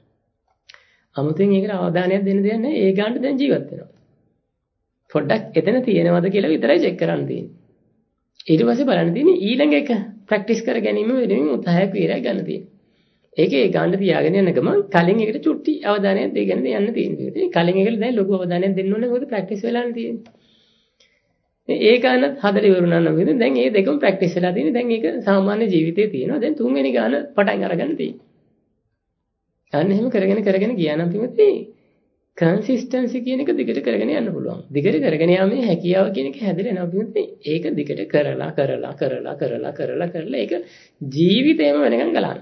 아무තෙන් ඒකට අවධානයක් දෙන්න දෙයක් නැහැ. ඒ ගානට දැන් ජීවත් වෙනවා. පොඩ්ඩක් එතන තියෙනවද කියලා විතරයි චෙක් කරන්න තියෙන්නේ. ඊට පස්සේ බලන්න තියෙන්නේ ඊළඟ එක ප්‍රැක්ටිස් කර ගැනීම වෙනුවෙන් උත්සාහයක් වීරයක් ගන්න තියෙන්නේ. ඒකේ ඒ ගානට තියාගෙන යන ගමන් කලින් එකට චුට්ටි අවධානයක් දෙගෙන යන්න තියෙන්නේ. කලින් එකට දැන් ලොකු අවධානයක් දෙන්න ඕනේ මොකද ප්‍රැක්ටිස් වෙලානේ තියෙන්නේ. ඒ ගාන හදලා ඉවරුණා නම් වෙන දැන් මේ දෙකම ප්‍රැක්ටිස් වෙලා තියෙන්නේ. දැන් ඒක සාමාන්‍ය ජීවිතේ තියෙනවා. දැන් තුන්වෙනි ගාන පටන් අරගන්න තියෙන්නේ. අන්න එහෙම කරගෙන කරගෙන ගියා නම් පිටුති කන්සිස්ටන්සි කියන එක දිගට කරගෙන යන්න පුළුවන්. දිගට කරගෙන යාමේ හැකියාව කියන එක හැදෙලා යනවා පිටුති. ඒක දිගට කරලා කරලා කරලා කරලා කරලා කරලා ඒක ජීවිතේම වෙනකන් ගලනවා.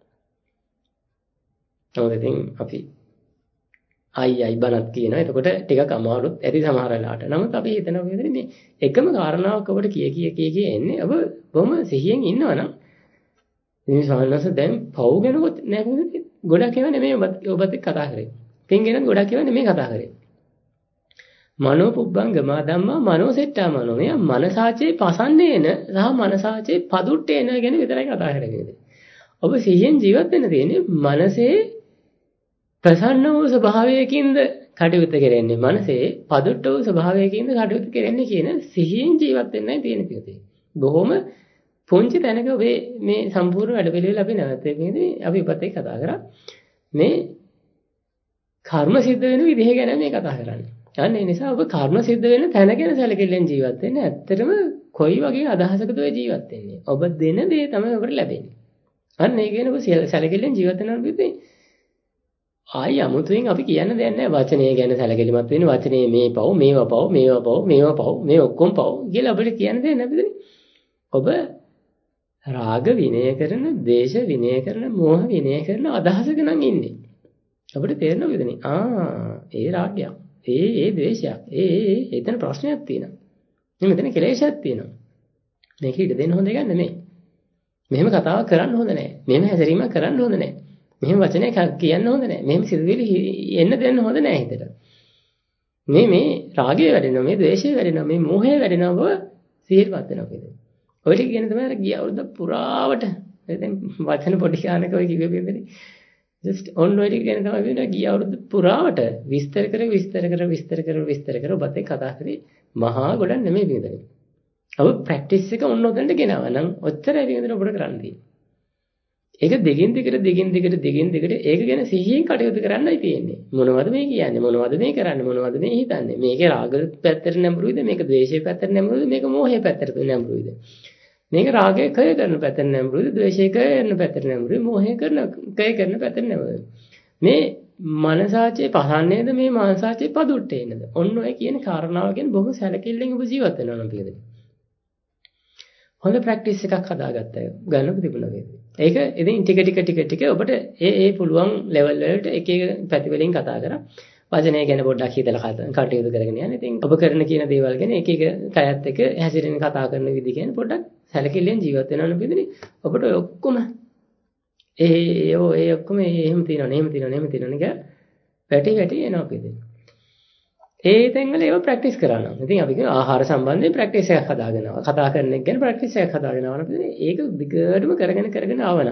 ඔව් ඉතින් අපි අයි අයි බනත් කියනවා. එතකොට ටිකක් අමාරුත් ඇති සමහර වෙලාවට. නමුත් අපි හිතනවා විදිහට මේ එකම කාරණාවක් ඔබට කිය කිය කිය කිය එන්නේ. ඔබ බොහොම සිහියෙන් ඉන්නවනම් මේ සාහනස දැන් පව් ගැනවත් නැහැ ගොඩක් ඒවා නෙමෙයි ඔබත් ඔබත් කතා කරේ. පින් ගැන ගොඩක් ඒවා නෙමෙයි කතා කරේ. මනෝ පුබ්බංගමා ධම්මා මනෝ සෙට්ටා මනෝ. මෙය මනසාචේ පසන්නේන සහ මනසාචේ පදුට්ටේන ගැන විතරයි කතා කරන්නේ. ඔබ සිහියෙන් ජීවත් වෙන්න තියෙන්නේ මනසේ ප්‍රසන්න වූ ස්වභාවයකින්ද කටයුතු කරන්නේ. මනසේ පදුට්ට වූ ස්වභාවයකින්ද කටයුතු කරන්නේ කියන සිහියෙන් ජීවත් වෙන්නයි තියෙන පිටේ. බොහොම පුංචි තැනක ඔබේ මේ සම්පූර්ණ වැඩ පිළිවෙල අපි නැවතෙන්නේ අපි ඉපත් එක්ක කතා කරා. මේ කර්ම සිද්ධ වෙන විදිහ ගැන මේ කතා කරන්නේ. අන්න ඒ නිසා ඔබ කර්ම සිද්ධ වෙන තැන ගැන සැලකිල්ලෙන් ජීවත් වෙන්න. ඇත්තටම කොයි වගේ අදහසකද ඔය ජීවත් වෙන්නේ? ඔබ දෙන දේ තමයි ඔබට ලැබෙන්නේ. අන්න ඒ කියන ඔබ සැලකිල්ලෙන් ජීවත් වෙනවා පිටේ. ආයි අමුතුවෙන් අපි කියන්න දෙයක් නැහැ. වචනේ ගැන සැලකිලිමත් වෙන්නේ. වචනේ මේ පව්, මේවා පව්, මේවා පව්, මේවා පව්, මේ ඔක්කොම පව් කියලා අපිට කියන්න දෙයක් නැහැ. ඔබ රාග විනය කරන, ද්වේෂ විනය කරන, මෝහ විනය කරන අදහසක නම් ඉන්නේ. අපිට තේරෙනවා විදිහනේ. ආ ඒ රාගයක්. ඒ ඒ ද්වේෂයක්. ඒ ඒ එතන ප්‍රශ්නයක් තියෙනවා. මේ මෙතන කෙලෙසයක් තියෙනවා. මේක ඉඩ දෙන්න හොඳ එකක් නෙමෙයි. මෙහෙම කතාවක් කරන්න හොඳ නැහැ. මෙහෙම හැසිරීමක් කරන්න හොඳ නැහැ. මෙහෙම වචනයක් කියන්න හොඳ නැහැ. මෙහෙම සිතුවිලි එන්න දෙන්න හොඳ නැහැ හිතට. මේ මේ රාගය වැඩෙනවා, මේ ද්වේෂය වැඩෙනවා, මේ මෝහය වැඩෙනවා බව සිහිපත් වෙනවා කියන්නේ. ඔය ටික කියන්නේ තමයි අර ගිය අවුරුද්ද පුරාවට දැන් වචන පොඩි කාණක ඔය කිව්වේ බෙන්නේ. just on ඔය ටික කියන්නේ තමයි වෙනවා ගිය අවුරුද්ද පුරාවට විස්තර කර විස්තර කර විස්තර කර විස්තර කර ඔබත් එක්ක කතා කරේ මහා ගොඩක් නෙමෙයි බෙන්නේ. ඔබ ප්‍රැක්ටිස් එක ඔන්න ඔතනට ගෙනාවා නම් ඔච්චරයි බෙන්නේ ඔබට කරන්න තියෙන්නේ. ඒක දෙකින් දෙකට දෙකින් දෙකට දෙකින් දෙකට ඒක ගැන සිහියෙන් කටයුතු කරන්නයි තියෙන්නේ. මොනවද මේ කියන්නේ? මොනවද මේ කරන්නේ? මොනවද මේ හිතන්නේ? මේකේ රාග පැත්තට නැඹුරුයිද? මේක ද්වේෂයේ පැත්තට නැඹුරුයිද? මේක මෝහයේ පැත්තට නැඹුරුයිද? මේක රාගය කය කරන පැත්තට නැඹුරුයිද? ද්වේෂය කය කරන පැත්තට නැඹුරුයි? මෝහය කරන කය කරන පැත්තට නැඹුරුයි? මේ මනසාචේ පහන්නේද මේ මානසාචේ පදුට්ටේනද? ඔන්න ඔය කියන කාරණාව ගැන බොහොම සැලකිල්ලෙන් ඔබ ජීවත් වෙනවා නම් පිළිදෙන. හොඳ ප්‍රැක්ටිස් එකක් හදාගත්තා ගන්නක තිබුණා වේද. ඒක ඉතින් ටික ටික ටික ටික ඔබට ඒ ඒ පුළුවන් ලෙවල් වලට එක එක පැති වලින් කතා කරා. වචනය ගැන පොඩ්ඩක් හිතලා කටයුතු කරගෙන යන්න. ඉතින් ඔබ කරන කියන දේවල් ගැන එක එක කයත් එක්ක හැසිරෙන කතා කරන විදි ගැන පොඩ්ඩක් සැලකිල්ලෙන් ජීවත් වෙනවා නම් බෙදෙන්නේ. ඔබට ඔක්කොම ඒ ඒ ඔක්කොම එහෙම තියෙනවනේ එහෙම තියෙනවනේ එහෙම තියෙනවනේ කියලා වැටි වැටි එනවා බෙදෙන්නේ. ඒ තැන්වල ඒව ප්‍රැක්ටිස් කරනවා. ඉතින් අපි කියන ආහාර සම්බන්ධයෙන් ප්‍රැක්ටිස් එකක් හදාගෙනවා. කතා කරන එක ගැන ප්‍රැක්ටිස් එකක් හදාගෙනවා නේද? ඒක දිගටම කරගෙන කරගෙන ආවනම්.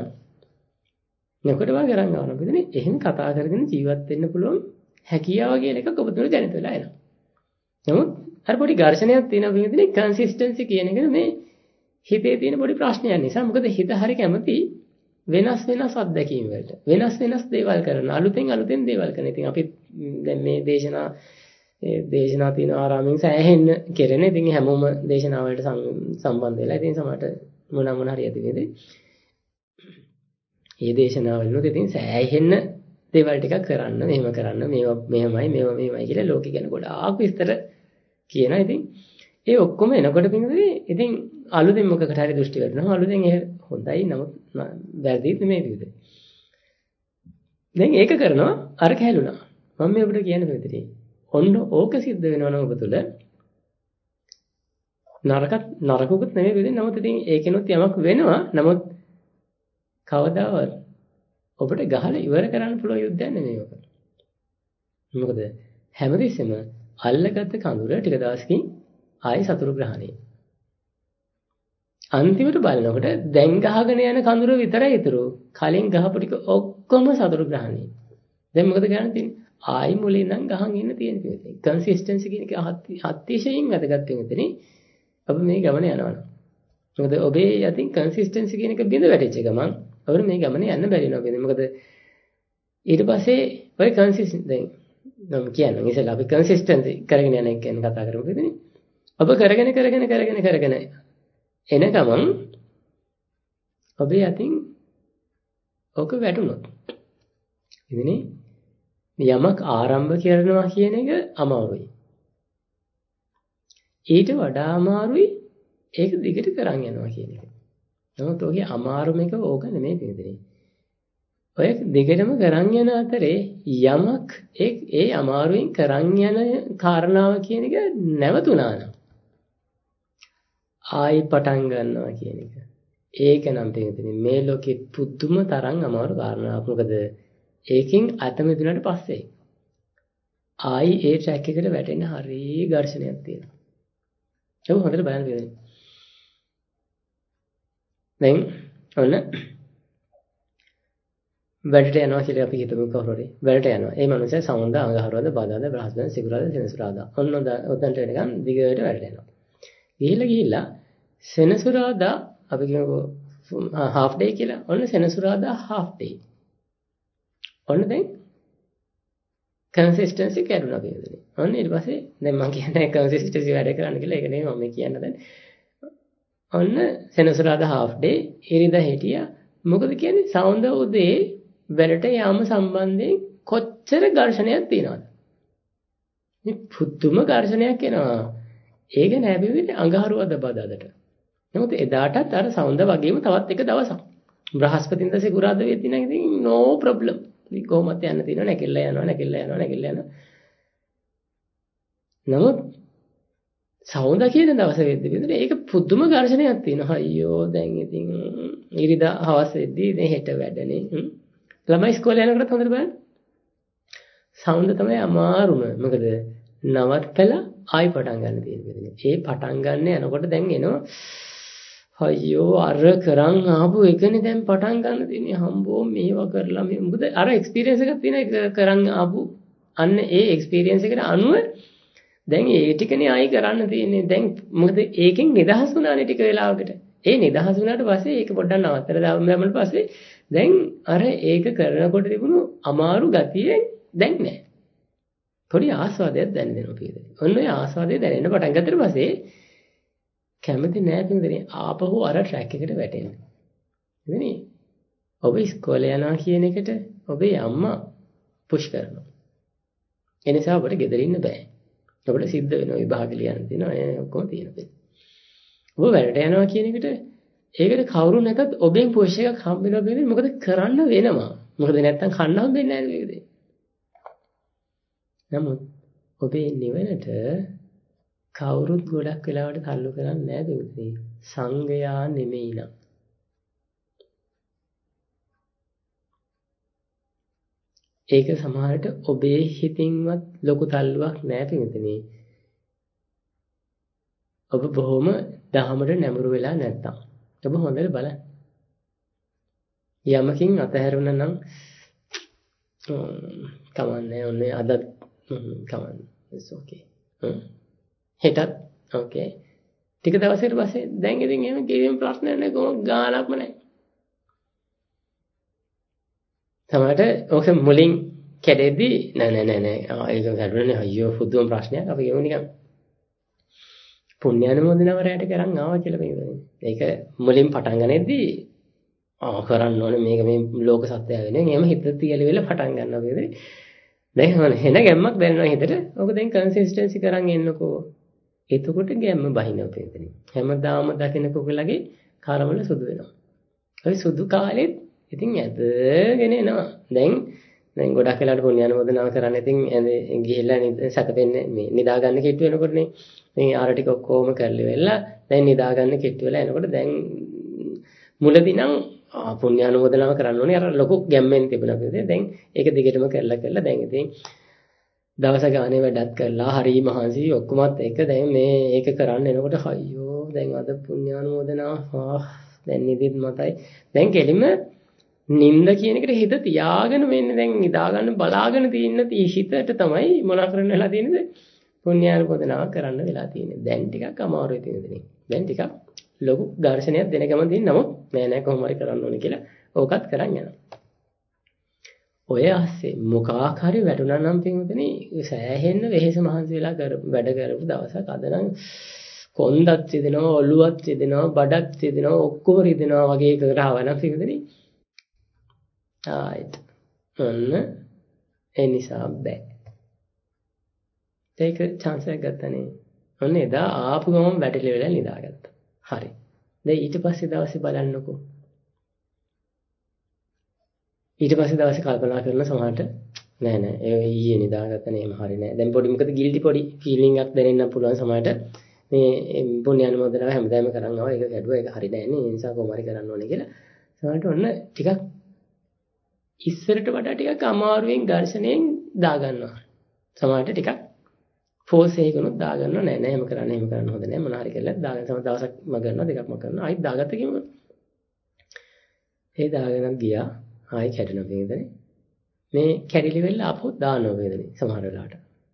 මොකටද කරන් ආවනම් බෙදෙන්නේ? එහෙම කතා කරගෙන ජීවත් වෙන්න පුළුවන් හැකියාව කියන එක ඔබ තුළ දැනිට වෙලා එනවා. නමුත් අර පොඩි ඝර්ෂණයක් තියෙනවා බෙදෙන්නේ කන්සිස්ටන්සි කියන එක මේ හිතේ තියෙන පොඩි ප්‍රශ්නයක් නිසා. මොකද හිත හරි කැමති වෙනස් වෙනස් අත්දැකීම් වලට. වෙනස් වෙනස් දේවල් කරන අලුතෙන් අලුතෙන් දේවල් කරන. ඉතින් අපි දැන් මේ දේශනා ඒ දේශනා තියෙන ආරාමෙන් සෑහෙන්න කෙරෙන. ඉතින් හැමෝම දේශනා වලට සම්බන්ධ වෙලා. ඉතින් සමහරට මොන මොන හරි ඇති නේද? මේ දේශනා වලිනුත් ඉතින් සෑහෙන්න දේවල් ටිකක් කරන්න, මෙහෙම කරන්න, මේවා මෙහෙමයි, මේවා මෙහෙමයි කියලා ලෝකෙ ගැන ගොඩාක් විස්තර කියනවා. ඉතින් ඒ ඔක්කොම එනකොට පින්වතුනි ඉතින් අලුතෙන් මොකකට හරි දෘෂ්ටි වැටෙනවා. අලුතෙන් ඒ හොඳයි නමුත් වැරදිත් නෙමෙයි විදිහට. දැන් ඒක කරනවා අර කැලුණා. මම මේ ඔබට කියන්නේ මෙතනදී ඔන්න ඕක සිද්ධ වෙනවා නම් ඔබ තුළ නරකත් නරකුකුත් නෙමෙයි වෙන්නේ. නමුත් ඉතින් ඒකෙනොත් යමක් වෙනවා. නමුත් කවදාවත් ඔබට ගහලා ඉවර කරන්න පුළුවන් යුද්ධයක් නෙමෙයි ඔක. මොකද හැමතිස්සෙම අල්ලගත්ත කඳුර ටික දවසකින් ආයෙ සතුරු ග්‍රහණය. අන්තිමට බලනකොට දැන් ගහගෙන යන කඳුර විතරයි ඉතුරු. කලින් ගහපු ටික ඔක්කොම සතුරු ග්‍රහණය. දැන් මොකද කරන්න තියෙන්නේ? ආයි මුලින් නම් ගහන් ඉන්න තියෙන පිළිදේ. කන්සිස්ටන්සි කියන එක අතිශයින් වැදගත් වෙනතනේ. ඔබ මේ ගමන යනවා. මොකද ඔබේ යතින් කන්සිස්ටන්සි කියන එක බිඳ වැටෙච්ච ගමන් ඔබට මේ ගමනේ යන්න බැරි වෙනවා. මොකද ඊට පස්සේ ඔය කන්සිස්ටන්සි දැන් මම කියන්නේ ඉතින් අපි කන්සිස්ටන්සි කරගෙන යන එක ගැන කතා කරමු කියන්නේ. ඔබ කරගෙන කරගෙන කරගෙන කරගෙන එන ගමන් ඔබේ යතින් ඔක වැටුණොත් ඉතින් යමක් ආරම්භ කරනවා කියන එක අමාරුයි. ඊට වඩා අමාරුයි ඒක දිගට කරන් යනවා කියන එක. නමුත් ඔගේ අමාරුම එක ඕක නෙමෙයි පිළිදෙන්නේ. ඔය දිගටම කරන් යන අතරේ යමක් ඒ ඒ අමාරුවෙන් කරන් යන කාරණාව කියන එක නැවතුණා නම් ආයි පටන් ගන්නවා කියන එක. ඒක නම් පිළිදෙන්නේ මේ ලෝකෙ පුදුම තරම් අමාරු කාරණාවක්. මොකද ඒකෙන් අත මිදුණාට පස්සේ ආයි ඒ ට්‍රැක් එකට වැටෙන්න හරි ඝර්ෂණයක් තියෙනවා. ඒක හොඳට බලන්න පිළිදෙන්නේ. දැන් ඔන්න වැඩට යනවා කියලා අපි හිතමු කවුරු හරි. වැඩට යනවා. ඒ මනුස්සයා සමුන්දා අඟහරුවාද බාදාද බ්‍රහස්පති සිකුරාද සෙනසුරාදා. ඔන්න ඔතනට එනකම් දිගට වැඩට යනවා. ගිහිල්ලා ගිහිල්ලා සෙනසුරාදා අපි කියමු half day කියලා. ඔන්න සෙනසුරාදා half day. ඔන්න දැන් කන්සිස්ටන්සි කැඩුනා කියන්නේ. ඔන්න ඊට පස්සේ දැන් මම කියන්නේ කන්සිස්ටන්සි වැඩ කරන්න කියලා. ඒක නෙමෙයි මම කියන්න දැන්. ඔන්න සෙනසුරාදා half day ඉරිදා හිටියා. මොකද කියන්නේ සවුන්ද උදේ වැඩට යාම සම්බන්ධයෙන් කොච්චර ඝර්ෂණයක් තියෙනවද? මේ පුදුම ඝර්ෂණයක් එනවා. ඒක නෑ බිවිලේ අඟහරුවාද බදාදට. නමුත් එදාටත් අර සවුන්ද වගේම තවත් එක දවසක්. බ්‍රහස්පතින්දා සිකුරාදා වෙද්දී නම් ඉතින් no problem. ඉතින් කොහොමද යන්න තියෙනවා නැකෙල්ල යනවා නැකෙල්ල යනවා නැකෙල්ල යනවා. නමුත් සවුන්ද කියන දවසේ වෙද්දී විතර ඒක පුදුම ඝර්ෂණයක් තියෙනවා. අයියෝ දැන් ඉතින් ඉරිදා හවස වෙද්දී දැන් හෙට වැඩනේ. ළමයි ඉස්කෝලේ යනකොට හොඳට බලන්න. සවුන්ද තමයි අමාරුම. මොකද නවත්තලා ආයි පටන් ගන්න තියෙන්නේ. ඒ පටන් ගන්න යනකොට දැන් එනවා අයියෝ අර කරන් ආපු එකනේ දැන් පටන් ගන්න තියෙන්නේ. හම්බෝ මේවා කරලා මේ මොකද අර එක්ස්පීරියන්ස් එකක් තියෙන එක කරන් ආපු අන්න ඒ එක්ස්පීරියන්ස් එකට අනුව දැන් ඒ ටිකනේ ආයි කරන්න තියෙන්නේ. දැන් මොකද ඒකෙන් නිදහස් වුණානේ ටික වෙලාවකට. ඒ නිදහස් වුණාට පස්සේ ඒක පොඩ්ඩක් නවත්තලා දාන්න පස්සේ දැන් අර ඒක කරනකොට තිබුණු අමාරු ගතිය දැන් නැහැ. පොඩි ආස්වාදයක් දැනෙනවා පිළිදෙන. ඔන්න ඔය ආස්වාදය දැනෙන්න පටන් ගත්තට පස්සේ කැමති නෑ පිළිදෙන ආපහු අර ට්‍රැක් එකට වැටෙන්න. එදෙනේ ඔබ ඉස්කෝලේ යනවා කියන එකට ඔබේ අම්මා පුෂ් කරනවා. ඒ නිසා ඔබට ගෙදර ඉන්න බෑ. ඔබට සිද්ධ වෙනවා විභාග ලියන්න තියෙනවා ඒ ඔක්කොම තියෙනවා. ඔබ වැඩට යනවා කියන එකට ඒකට කවුරු නැතත් ඔබෙන් පුෂ් එකක් හම්බ වෙනවා කියන්නේ මොකද කරන්න වෙනවා. මොකද නැත්තම් කන්න හම්බෙන්නේ නැහැ නේද? නමුත් ඔබේ නිවනට කවුරුත් ගොඩක් වෙලාවට තල්ලු කරන්නේ නැහැ බෙන්සේ. සංගයා නෙමෙයි නම්. ඒක සමහරට ඔබේ හිතින්වත් ලොකු තල්ලුවක් නැහැ පිටිනේ. ඔබ බොහොම දහමට නැඹුරු වෙලා නැත්තම්. ඔබ හොඳට බලන්න. යමකින් අතහැරුණා නම් කවන්නේ ඔන්නේ අද කවන්නේ. it's okay. හෙටත් okay. ටික දවසකට පස්සේ දැන් ඉතින් එහෙම කිසිම ප්‍රශ්නයක් නැහැ කොහොම ගානක්ම නැහැ. සමහරට ඔක මුලින් කැඩෙද්දි නෑ නෑ නෑ නෑ ආ ඒක ගැටුණනේ අයියෝ පුදුම ප්‍රශ්නයක් අපි කියමු නිකන් පුණ්‍යානුමෝදනාව රැයට කරන් ආවා කියලා මේ. ඒක මුලින් පටන් ගන්නෙද්දි ආ කරන්න ඕනේ මේක මේ ලෝක සත්‍යය වෙනුවෙන් එහෙම හිත තියලා වෙල පටන් ගන්නවා වේදේ. දැන් හෙන ගැම්මක් දැනෙනවා හිතට. ඔක දැන් කන්සිස්ටන්සි කරන් එන්නකෝ. එතකොට ගැම්ම බහිනවා වේදේ. හැමදාම දකින්න කුකුලගේ කරවල සුදු වෙනවා. ඔය සුදු කාලෙත් ඉතින් ඇදගෙන එනවා. දැන් දැන් ගොඩක් වෙලාවට පුණ්‍යානුමෝදනාව කරන්න ඉතින් ගිහිල්ලා සැතපෙන්නේ මේ නිදා ගන්න කිට්ටු වෙනකොටනේ. මේ ආර ටික ඔක්කොම කරලි වෙලා දැන් නිදා ගන්න කිට්ටු වෙලා එනකොට දැන් මුලදී නම් පුණ්‍යානුමෝදනාව කරන්න ඕනේ අර ලොකු ගැම්මෙන් තිබුණා වේද. දැන් ඒක දිගටම කරලා කරලා දැන් ඉතින් දවස ගානේ වැඩත් කරලා හරි මහන්සි ඔක්කොමත් එක දැන් මේ ඒක කරන්න එනකොට අයියෝ දැන් අද පුණ්‍යානුමෝදනාව ආ දැන් නිදිත් මතයි. දැන් කෙලිම නින්ද කියන එකට හිත තියාගෙන වෙන්නේ දැන් නිදා ගන්න බලාගෙන තියෙන හිතට තමයි මොනවා කරන්න වෙලා තියෙන්නේ පුණ්‍යානුමෝදනාව කරන්න වෙලා තියෙන්නේ. දැන් ටිකක් අමාරුයි තියෙන්නේ. දැන් ටිකක් ලොකු දර්ශනයක් දෙන ගමන් තියෙන නමුත් නෑ නෑ කොහොම හරි කරන්න ඕනේ කියලා ඕකත් කරන් යනවා. ඔය ASCII මොකක් හරි වැටුණා නම් පින්වතුනි සෑහෙන්න වෙහෙස මහන්සි වෙලා වැඩ කරපු දවසක් අද නම් කොන්දත් රිදෙනවා ඔළුවත් රිදෙනවා බඩත් රිදෙනවා ඔක්කොම රිදෙනවා වගේ එකකට ආවනම් පින්වතුනි ආයිත් ඔන්න ඒ නිසා බෑ. ඒක chance එකක් ගත්තනේ. ඔන්න එදා ආපු ගමන් වැටිලි වෙලා නිදාගත්තා. හරි. දැන් ඊට පස්සේ දවසේ බලන්නකෝ. ඊට පස්සේ දවසේ කල්පනා කරන සමහරට නෑ නෑ ඒ ඊයේ නිදාගත්තනේ එහෙම හරි නෑ. දැන් පොඩි මොකද ගිල්ටි පොඩි ෆීලිං එකක් දැනෙන්න පුළුවන් සමහරට. මේ පුණ්‍යානුමෝදනාව හැමදාම කරන් ආවා. ඒක ගැඩුවා ඒක හරි නෑනේ. ඒ නිසා කොහොම හරි කරන්න ඕනේ කියලා. සමහරට ඔන්න ටිකක් ඉස්සරට වඩා ටිකක් අමාරුවෙන් ඝර්ෂණයෙන් දා ගන්නවා. සමහරට ටිකක් ෆෝස් එකකුත් දා ගන්නවා නෑ නෑ එහෙම කරන්න එහෙම කරන්න හොඳ නෑ මොන හරි කියලා දාගෙන සම දවසක් ම කරනවා දෙකක් ම කරනවා ආයෙත් දාගත්ත කිව්ව. ඒ දාගෙන ගියා ආයෙ කැඩෙන වේදනේ. මේ කැඩිලි වෙලා ආපහු දානවා වේදනේ සමහර වෙලාවට.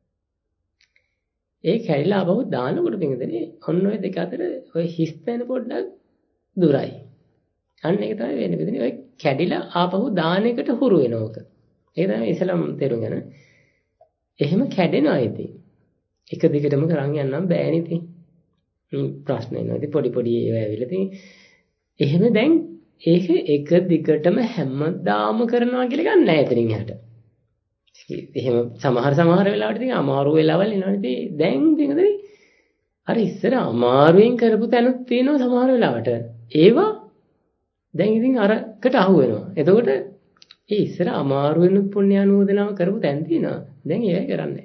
ඒ කැඩිලා ආපහු දානකොට වේදනේ ඔන්න ඔය දෙක අතර ඔය හිස් තැන පොඩ්ඩක් දුරයි. අන්න ඒක තමයි වෙන්නේ වේදනේ. ඔය කැඩිලා ආපහු දාන එකට හුරු වෙනවක. ඒක තමයි ඉස්ලාම් තේරුම් ගන්න. එහෙම කැඩෙනවා ඉතින්. එක දිගටම කරන් යන්නම් බෑනේ ඉතින්. ප්‍රශ්න එනවා. ඉතින් පොඩි පොඩි ඒවා ඇවිල්ලා ඉතින් එහෙම දැන් ඒක එක දිගටම හැමදාම කරනවා කියලා ගන්න නැහැ එතනින් එහාට. එහෙම සමහර සමහර වෙලාවට ඉතින් අමාරු වෙලාවල් එනවා ඉතින් දැන් ඉතින් අර ඉස්සර අමාරුවෙන් කරපු තැනුත් තියෙනවා සමහර වෙලාවට. ඒවා දැන් ඉතින් අරකට අහු වෙනවා. එතකොට ඒ ඉස්සර අමාරුවෙන් පුණ්‍යානුමෝදනාව කරපු තැන් තියෙනවා. දැන් ඒවයි කරන්නේ.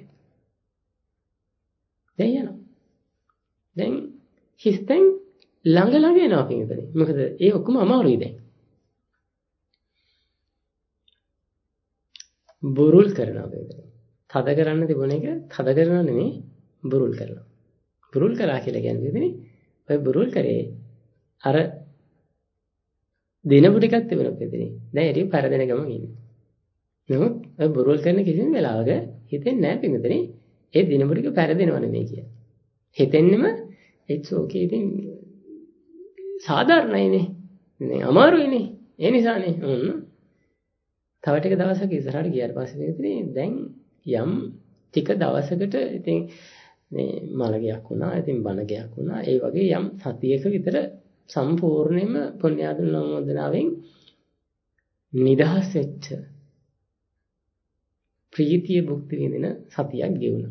දැන් යනවා. දැන් හිස්තෙන් ළඟ ළඟ එනවා පිටුනේ. මොකද ඒ ඔක්කොම අමාරුයි දැන්. බුරුල් කරනවා පිටුනේ. තද කරන්න තිබුණ එක තද කරනවා නෙමෙයි බුරුල් කරනවා. බුරුල් කරා කියලා කියන්නේ පිටුනේ ඔය බුරුල් කරේ අර දිනපු ටිකක් තිබුණා පිටුනේ. දැන් ඒක පෙරදෙන ගමන් ඉන්නේ. නමුත් ඔය බුරුල් කරන කිසිම වෙලාවක හිතෙන්නේ නැහැ පිටුනේ. ඒ දිනපු ටික පෙරදෙනව නෙමෙයි කියලා. හිතෙන්නෙම it's okay ඉතින් සාධාරණයිනේ. නේ අමාරුයිනේ. ඒ නිසානේ. හ්ම්. තව ටික දවසක් ඉස්සරහට ගියාට පස්සේ ඉතින් දැන් යම් ටික දවසකට ඉතින් මේ මලගයක් වුණා. ඉතින් බණගයක් වුණා. ඒ වගේ යම් සතියක විතර සම්පූර්ණයෙන්ම පුණ්‍යානුමෝදනාවෙන් නිදහස් වෙච්ච ප්‍රීතිය භුක්ති විඳින සතියක් ගෙවුණා.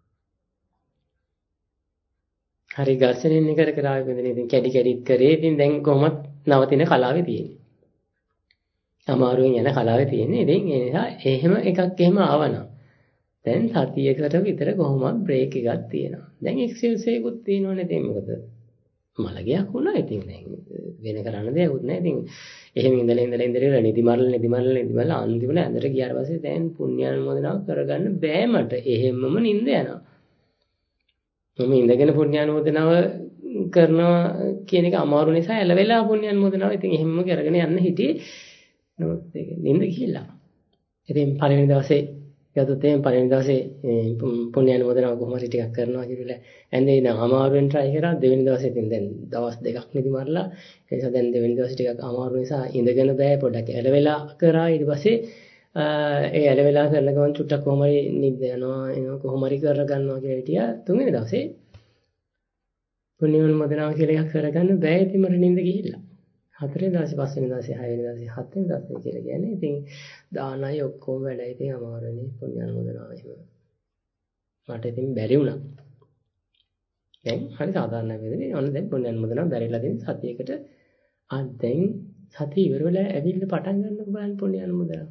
හරි ඝර්ෂණයෙන් කර කර ආවෙ මෙතන ඉතින් කැඩි කැඩිත් කරේ. ඉතින් දැන් කොහොමත් නවතින කලාවේ තියෙන්නේ. අමාරුවෙන් යන කලාවේ තියෙන්නේ. ඉතින් ඒ නිසා එහෙම එකක් එහෙම ආවනම් දැන් සතියකට විතර කොහොමත් බ්‍රේක් එකක් තියෙනවා. දැන් එක්සෙල්ස් එකකුත් තියෙනවනේ. ඉතින් මොකද මලගයක් වුණා. ඉතින් දැන් වෙන කරන්න දෙයක්වත් නැහැ. ඉතින් එහෙම ඉඳලා ඉඳලා ඉඳලා නිදි මරලා නිදි මරලා නිදි මරලා අන්තිමට ඇඳට ගියාට පස්සේ දැන් පුණ්‍යානුමෝදනාව කරගන්න බෑ මට. එහෙමම නිින්ද යනවා. මම ඉඳගෙන පුණ්‍යානුමෝදනාව කරනවා කියන එක අමාරු නිසා ඇලවෙලා පුණ්‍යානුමෝදනාව ඉතින් එහෙමම කරගෙන යන්න හිටියේ. නමුත් ඒක නිින්ද ගිහිල්ලා. ඉතින් පළවෙනි දවසේ ගත්තොත් එහෙනම් පළවෙනි දවසේ පුණ්‍යානුමෝදනාව කොහොම හරි ටිකක් කරනවා කියලා ඇඳේ ඉඳන් අමාරුවෙන් try කරා. දෙවෙනි දවසේ ඉතින් දැන් දවස් දෙකක් නිදි මරලා ඒ නිසා දැන් දෙවෙනි දවසේ ටිකක් අමාරු නිසා ඉඳගෙන බෑ පොඩ්ඩක් ඇලවෙලා කරා. ඊට පස්සේ ඒ ඇලවෙලා කරන ගමන් චුට්ටක් කොහොම හරි නිින්ද යනවා එනවා කොහොම හරි කර ගන්නවා කියලා හිටියා. තුන්වෙනි දවසේ පුණ්‍යානුමෝදනාව කියලා එකක් කරගන්න බෑ. ඉතින් මට නිින්ද ගිහිල්ලා. හතරවෙනි දවසේ පස්වෙනි දවසේ හයවෙනි දවසේ හත්වෙනි දවසේ කියලා කියන්නේ ඉතින් දානයි ඔක්කොම වැඩයි. ඉතින් අමාරුනේ පුණ්‍යානුමෝදනාව එහෙම. මට ඉතින් බැරි වුණා. දැන් හරි සාධාරණ වෙන්නේ. ඔන්න දැන් පුණ්‍යානුමෝදනාව බැරිලා තියෙන සතියකට ආ දැන් සතිය ඉවර වෙලා ඇවිල්ලා පටන් ගන්නකො බලන්න පුණ්‍යානුමෝදනාව.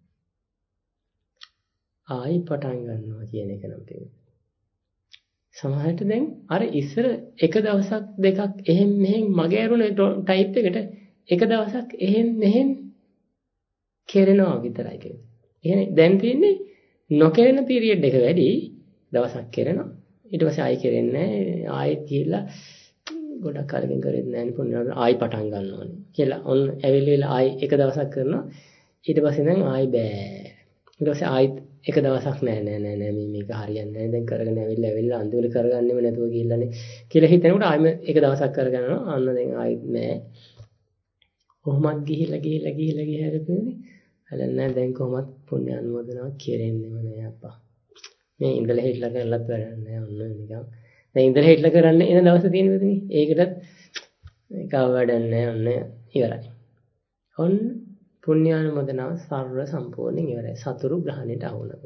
ආයි පටන් ගන්නවා කියන එක නම් තියෙනවා. සමහරට දැන් අර ඉස්සර එක දවසක් දෙකක් එහෙන් මෙහෙන් මගේ අරුණ ටයිප් එකට එක දවසක් එහෙන් මෙහෙන් කෙරෙනවා විතරයි කියන්නේ. එහෙනම් දැන් තියෙන්නේ නොකෙරෙන පීරියඩ් එක වැඩි. දවසක් කෙරෙනවා. ඊට පස්සේ ආයි කෙරෙන්නේ නැහැ. ආයෙත් ගිහිල්ලා ගොඩක් කාලෙකින් කරෙත් නැහැ නේ පුණ්‍යානුමෝදනාව ආයි පටන් ගන්න ඕනේ කියලා. ඔන්න ඇවිල්ලා ආයි එක දවසක් කරනවා. ඊට පස්සේ දැන් ආයි බෑ. ඊට පස්සේ ආයිත් එක දවසක් නෑ නෑ නෑ නෑ මේ මේක හරියන්නේ නෑ දැන් කරගෙන ඇවිල්ලා ඇවිල්ලා අන්තිමට කරගන්නෙම නැතුව ගිහිල්ලානේ කියලා හිතනකොට ආයෙම එක දවසක් කරගන්නවා. අන්න දැන් ආයෙත් නෑ. කොහොමත් ගිහිල්ලා ගිහිල්ලා ගිහිල්ලා ගිහිල්ලා කියන්නේ හලන්නේ නෑ දැන් කොහොමත් පුණ්‍යානුමෝදනාවක් කෙරෙන්නෙම නෑ අප්පා. මේ ඉඳලා හිටලා කරලත් වැඩක් නෑ ඔන්න නිකන්. දැන් ඉඳලා හිටලා කරන්න එන දවස් තියෙන විදිහනේ. ඒකටත් මේකව වැඩක් නෑ ඔන්න ඉවරයි. ඔන්න පුණ්‍යානුමෝදනාව සර්ව සම්පූර්ණයෙන් ඉවරයි. සතුරු ග්‍රහණයට අහුණා.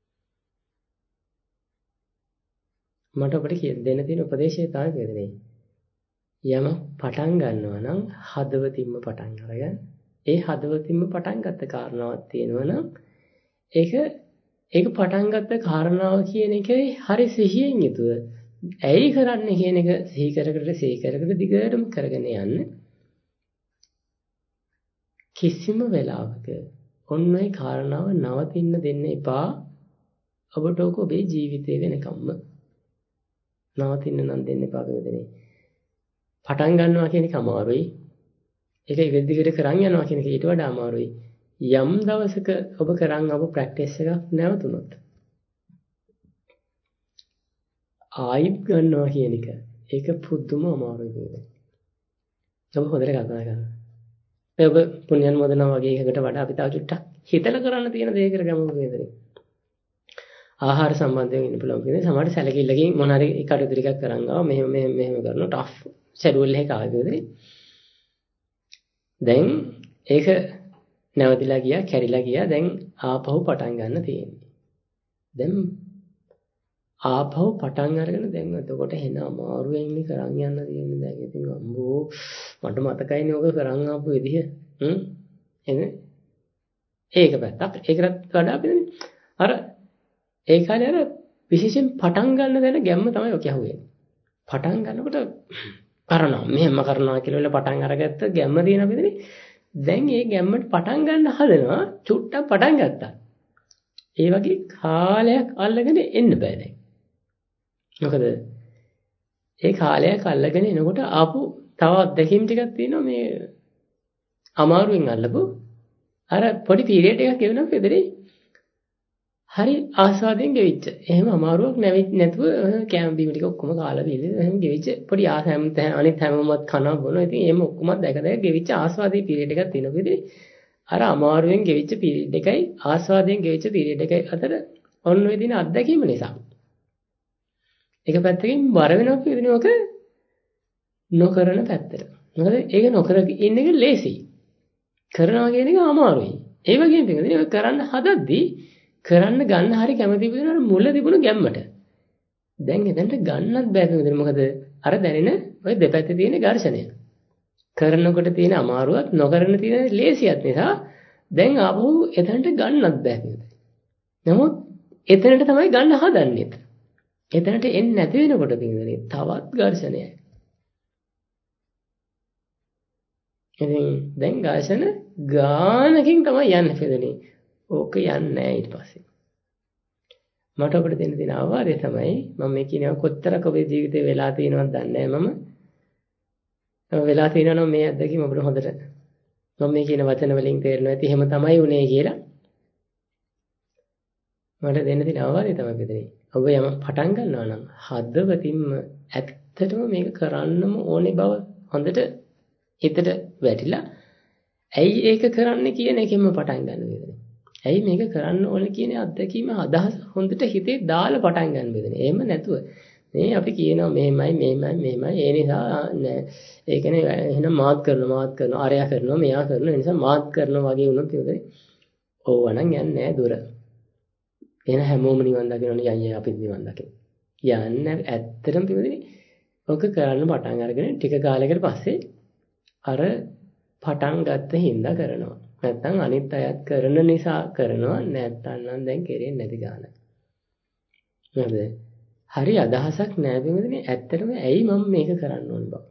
මට ඔබට දෙන්න තියෙන උපදේශය තමයි කියන්නේ. යම පටන් ගන්නවා නම් හදවතින්ම පටන් අරගන්න. ඒ හදවතින්ම පටන් ගත්ත කාරණාවක් තියෙනවා නම් ඒක ඒක පටන් ගත්ත කාරණාව කියන එකේ හරි සිහියෙන් යුතුව ඇයි කරන්නේ කියන එක සිහි කර කර සිහි කර කර දිගටම කරගෙන යන්න. කිසිම වෙලාවක ඔන්න ඔය කාරණාව නවතින්න දෙන්න එපා. ඔබට ඔක ඔබේ ජීවිතේ වෙනකම්ම නවතින්න නම් දෙන්න එපා වෙන්නේ. පටන් ගන්නවා කියන එක අමාරුයි. ඒක ඉගෙදිගට කරන් යනවා කියන එක ඊට වඩා අමාරුයි. යම් දවසක ඔබ කරන් ඔබ ප්‍රැක්ටිස් එකක් නැවතුනොත් ආයිත් ගන්නවා කියන එක ඒක පුදුම අමාරුයි නේද? ඔබ හොඳට කල්පනා කරන්න. ඔබ පුණ්‍යානුමෝදනාව වගේ එකකට වඩා අපි තව චුට්ටක් හිතලා කරන්න තියෙන දේ කරගමු නේද? ආහාර සම්බන්ධයෙන් ඉන්න පුළුවන් කියන්නේ සමහර සැලකිල්ලකින් මොන හරි කටයුතු ටිකක් කරන් ආව මෙහෙම මෙහෙම මෙහෙම කරනවා ටෆ් ෂෙඩියුල් එකක ආවේදී දැන් ඒක නැවතිලා ගියා කැරිලා ගියා දැන් ආපහු පටන් ගන්න තියෙන්නේ. දැන් ආපහු පටන් අරගෙන දැන් එතකොට එන අමාරුවෙන් ඉන්නේ කරන් යන්න තියෙන්නේ දැන් ඉතින් අම්බෝ මට මතකයිනේ ඔක කරන් ආපු විදිහ හ්ම් එනේ ඒක පැත්තක් ඒකටත් වඩා පිළිනේ අර ඒ කාලේ අර විශේෂයෙන් පටන් ගන්න දැන ගැම්ම තමයි ඔක යහුවේ පටන් ගන්නකොට කරනවා මෙහෙම කරනවා කියලා වල පටන් අරගත්ත ගැම්ම තියෙන අපිටනේ දැන් ඒ ගැම්මට පටන් ගන්න හදනවා චුට්ටක් පටන් ගත්තා ඒ වගේ කාලයක් අල්ලගෙන එන්න බෑ දැන් මොකද ඒ කාලයක් අල්ලගෙන එනකොට ආපු තව අත්දැකීම් ටිකක් තියෙනවා මේ අමාරුවෙන් අල්ලපු අර පොඩි පීරියඩ් එකක් ගෙවනවා පෙදරේ හරි ආස්වාදයෙන් ගෙවිච්ච. එහෙම අමාරුවක් නැවෙත් නැතුව කැම බීම ටික ඔක්කොම කාලා බීලා එහෙම ගෙවිච්ච පොඩි ආසම් අනිත් හැමෝමත් කනවා බොනවා. ඉතින් එහෙම ඔක්කොම දැක දැක ගෙවිච්ච ආස්වාදයේ පීරියඩ් එකක් තියෙනවා පෙදරේ. අර අමාරුවෙන් ගෙවිච්ච පීරියඩ් එකයි ආස්වාදයෙන් ගෙවිච්ච පීරියඩ් එකයි අතර ඔන්න ඔය දින අත්දැකීම නිසා එක පැත්තකින් බර වෙනවා කියනක නොකරන පැත්තට. මොකද ඒක නොකර ඉන්න එක ලේසි. කරනවා කියන එක අමාරුයි. ඒ වගේම තියෙනවා ඔය කරන්න හදද්දී කරන්න ගන්න හරි කැමති වෙනවා මුල තිබුණු ගැම්මට. දැන් එතනට ගන්නත් බෑ නේද? මොකද අර දැනෙන ඔය දෙපැත්තේ තියෙන ඝර්ෂණය. කරනකොට තියෙන අමාරුවත් නොකරන තියෙන ලේසියත් නිසා දැන් ආපහු එතනට ගන්නත් බෑ නේද? නමුත් එතනට තමයි ගන්න හදන්නේ. එතනට එන්නේ නැති වෙනකොට තියෙන්නේ තවත් ඝර්ෂණයක්. ඉතින් දැන් ඝර්ෂණ ගානකින් තමයි යන්නේ පෙදෙන්නේ. ඕක යන්නේ නැහැ ඊට පස්සේ. මට ඔබට දෙන්න තියෙන අවවාදය තමයි මම මේ කියනවා කොතරම් ඔබේ ජීවිතේ වෙලා තියෙනවද දන්නේ නැහැ මම. වෙලා තියෙනවා නම් මේ අත්දැකීම ඔබට හොඳට මම මේ කියන වචන වලින් තේරෙනවා ඇති එහෙම තමයි උනේ කියලා. මට දෙන්න තියෙන අවවාදය තමයි පෙදෙන්නේ. ඔබ යම පටන් ගන්නවා නම් හදවතින්ම ඇත්තටම මේක කරන්නම ඕනේ බව හොඳට හිතට වැටිලා ඇයි ඒක කරන්න කියන එකෙන්ම පටන් ගන්න වේදනේ. ඇයි මේක කරන්න ඕනේ කියන අත්දැකීම අදහස හොඳට හිතේ දාලා පටන් ගන්න වේදනේ. එහෙම නැතුව මේ අපි කියනවා මෙහෙමයි මෙහෙමයි මෙහෙමයි ඒ නිසා නෑ ඒ කියන්නේ එහෙනම් මාත් කරනවා මාත් කරනවා අරයා කරනවා මෙයා කරනවා ඒ නිසා මාත් කරනවා වගේ වුණොත් ඒකනේ ඕවනම් යන්නේ නෑ දුර. එන හැමෝම නිවන් දකින්නනේ යන්නේ අපිත් නිවන් දකින්න. යන්නේ ඇත්තටම පිළිදෙන්නේ ඔක කරන්න පටන් අරගෙන ටික කාලයකට පස්සේ අර පටන් ගත්ත හින්දා කරනවා. නැත්තම් අනිත් අයත් කරන නිසා කරනවා නැත්තම් නම් දැන් කෙරෙන්නේ නැති ගාන. නේද? හරි අදහසක් නෑ බින්දුනේ ඇත්තටම ඇයි මම මේක කරන්න ඕන බව.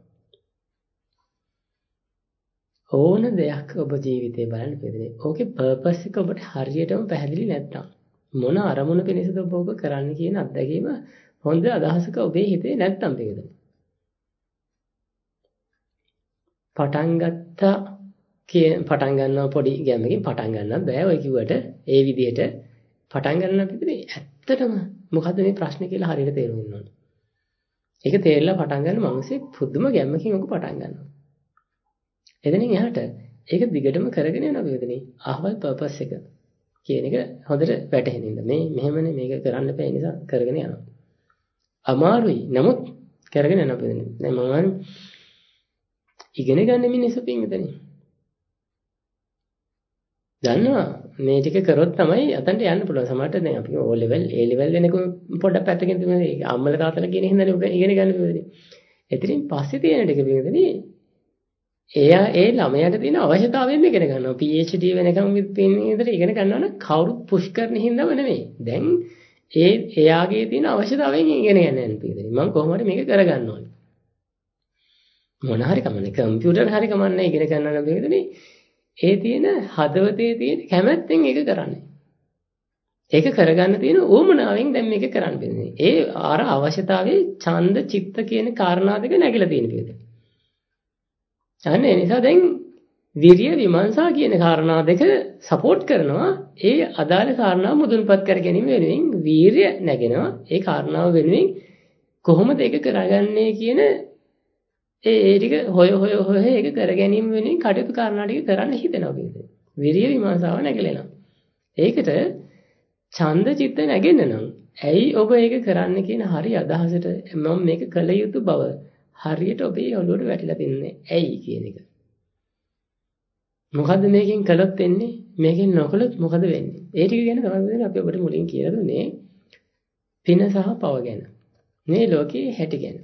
ඕන දෙයක් ඔබ ජීවිතේ බලන්න පිළිදෙන්නේ. ඕකේ පර්පස් එක ඔබට හරියටම පැහැදිලි නැත්තම් මොන අරමුණ පිණිසද ඔබ ඔබ කරන්න කියන අත්දැකීම හොඳ අදහසක ඔබේ හිතේ නැත්තම් පිළිදෙන්නේ. පටන් ගත්තා කිය පටන් ගන්නවා පොඩි ගැම්මකින් පටන් ගන්නත් බෑ ඔය කිව්වට ඒ විදිහට පටන් ගන්න පිටිනේ ඇත්තටම මොකද්ද මේ ප්‍රශ්නේ කියලා හරියට තේරුම් ගන්න ඕනේ. ඒක තේරෙලා පටන් ගන්න මිනිස්සේ පුදුම ගැම්මකින් ඔක පටන් ගන්නවා. එතනින් එහාට ඒක දිගටම කරගෙන යනවා වේදනේ. අහවල් පර්පස් එක කියන එක හොඳට වැටහෙනින්ද මේ මෙහෙමනේ මේක කරන්න බෑ නිසා කරගෙන යනවා. අමාරුයි. නමුත් කරගෙන යනවා වේදනේ. දැන් මම ඉගෙන ගන්න මිනිස්සු පින්විතනේ. දන්නවා මේ ටික කරොත් තමයි අතන්ට යන්න පුළුවන්. සමහරට දැන් අපි O level A level වෙනකම් පොඩ්ඩක් පැත්තකින් තමයි අම්මල තාත්තලා කියන හින්දානේ ඉගෙන ගන්න ඕනේ. එතනින් පස්සේ තියෙන ටික පින්විතනේ එයා ඒ ළමයාට තියෙන අවශ්‍යතාවයෙන් ඉගෙන ගන්නවා. PhD වෙනකම් විතර ඉගෙන ගන්නවා නම් කවුරුත් පුෂ් කරන හින්දාම නෙමෙයි. දැන් ඒ එයාගේ තියෙන අවශ්‍යතාවයෙන් ඉගෙන ගන්න යන පින්විතනේ. මම කොහොම හරි මේක කරගන්න ඕනේ. මොන හරි කමන්නේ කම්පියුටර් හරි කමන්නේ ඉගෙන ගන්න නම් පින්විතනේ ඒ තියෙන හදවතේ තියෙන කැමැත්තෙන් ඒක කරන්නේ. ඒක කරගන්න තියෙන ඕමනාවෙන් දැන් මේක කරන්න බෑ. ඒ අර අවශ්‍යතාවයේ ඡන්ද චිත්ත කියන කාරණා දෙක නැగిලා තියෙන පිළිද. අන්න ඒ නිසා දැන් විරිය විමර්ශා කියන කාරණා දෙක සපෝට් කරනවා. ඒ අදාළ කාරණා මුදුන්පත් කර ගැනීම වෙනුවෙන් වීරිය නැගෙනවා. ඒ කාරණාව වෙනුවෙන් කොහොමද ඒක කරගන්නේ කියන ඒ ඒ ටික හොය හොය හොය ඒක කර ගැනීම වෙනුවෙන් කටයුතු කාරණා ටික කරන්න හිතෙනවා කියන්නේ. විරිය විමර්ශාව නැගලෙනවා. ඒකට ඡන්ද චිත්ත නැගෙන්න නම් ඇයි ඔබ ඒක කරන්න කියන හරි අදහසට මම මේක කළ යුතු බව හරියට ඔබේ ඔළුවට වැටිලා තින්නේ ඇයි කියන එක. මොකද්ද මේකෙන් කළොත් වෙන්නේ? මේකෙන් නොකළොත් මොකද වෙන්නේ? ඒ ටික ගැන තමයි අපි ඔබට මුලින් කියලා දුන්නේ. පින සහ පව ගැන. මේ ලෝකේ හැටි ගැන.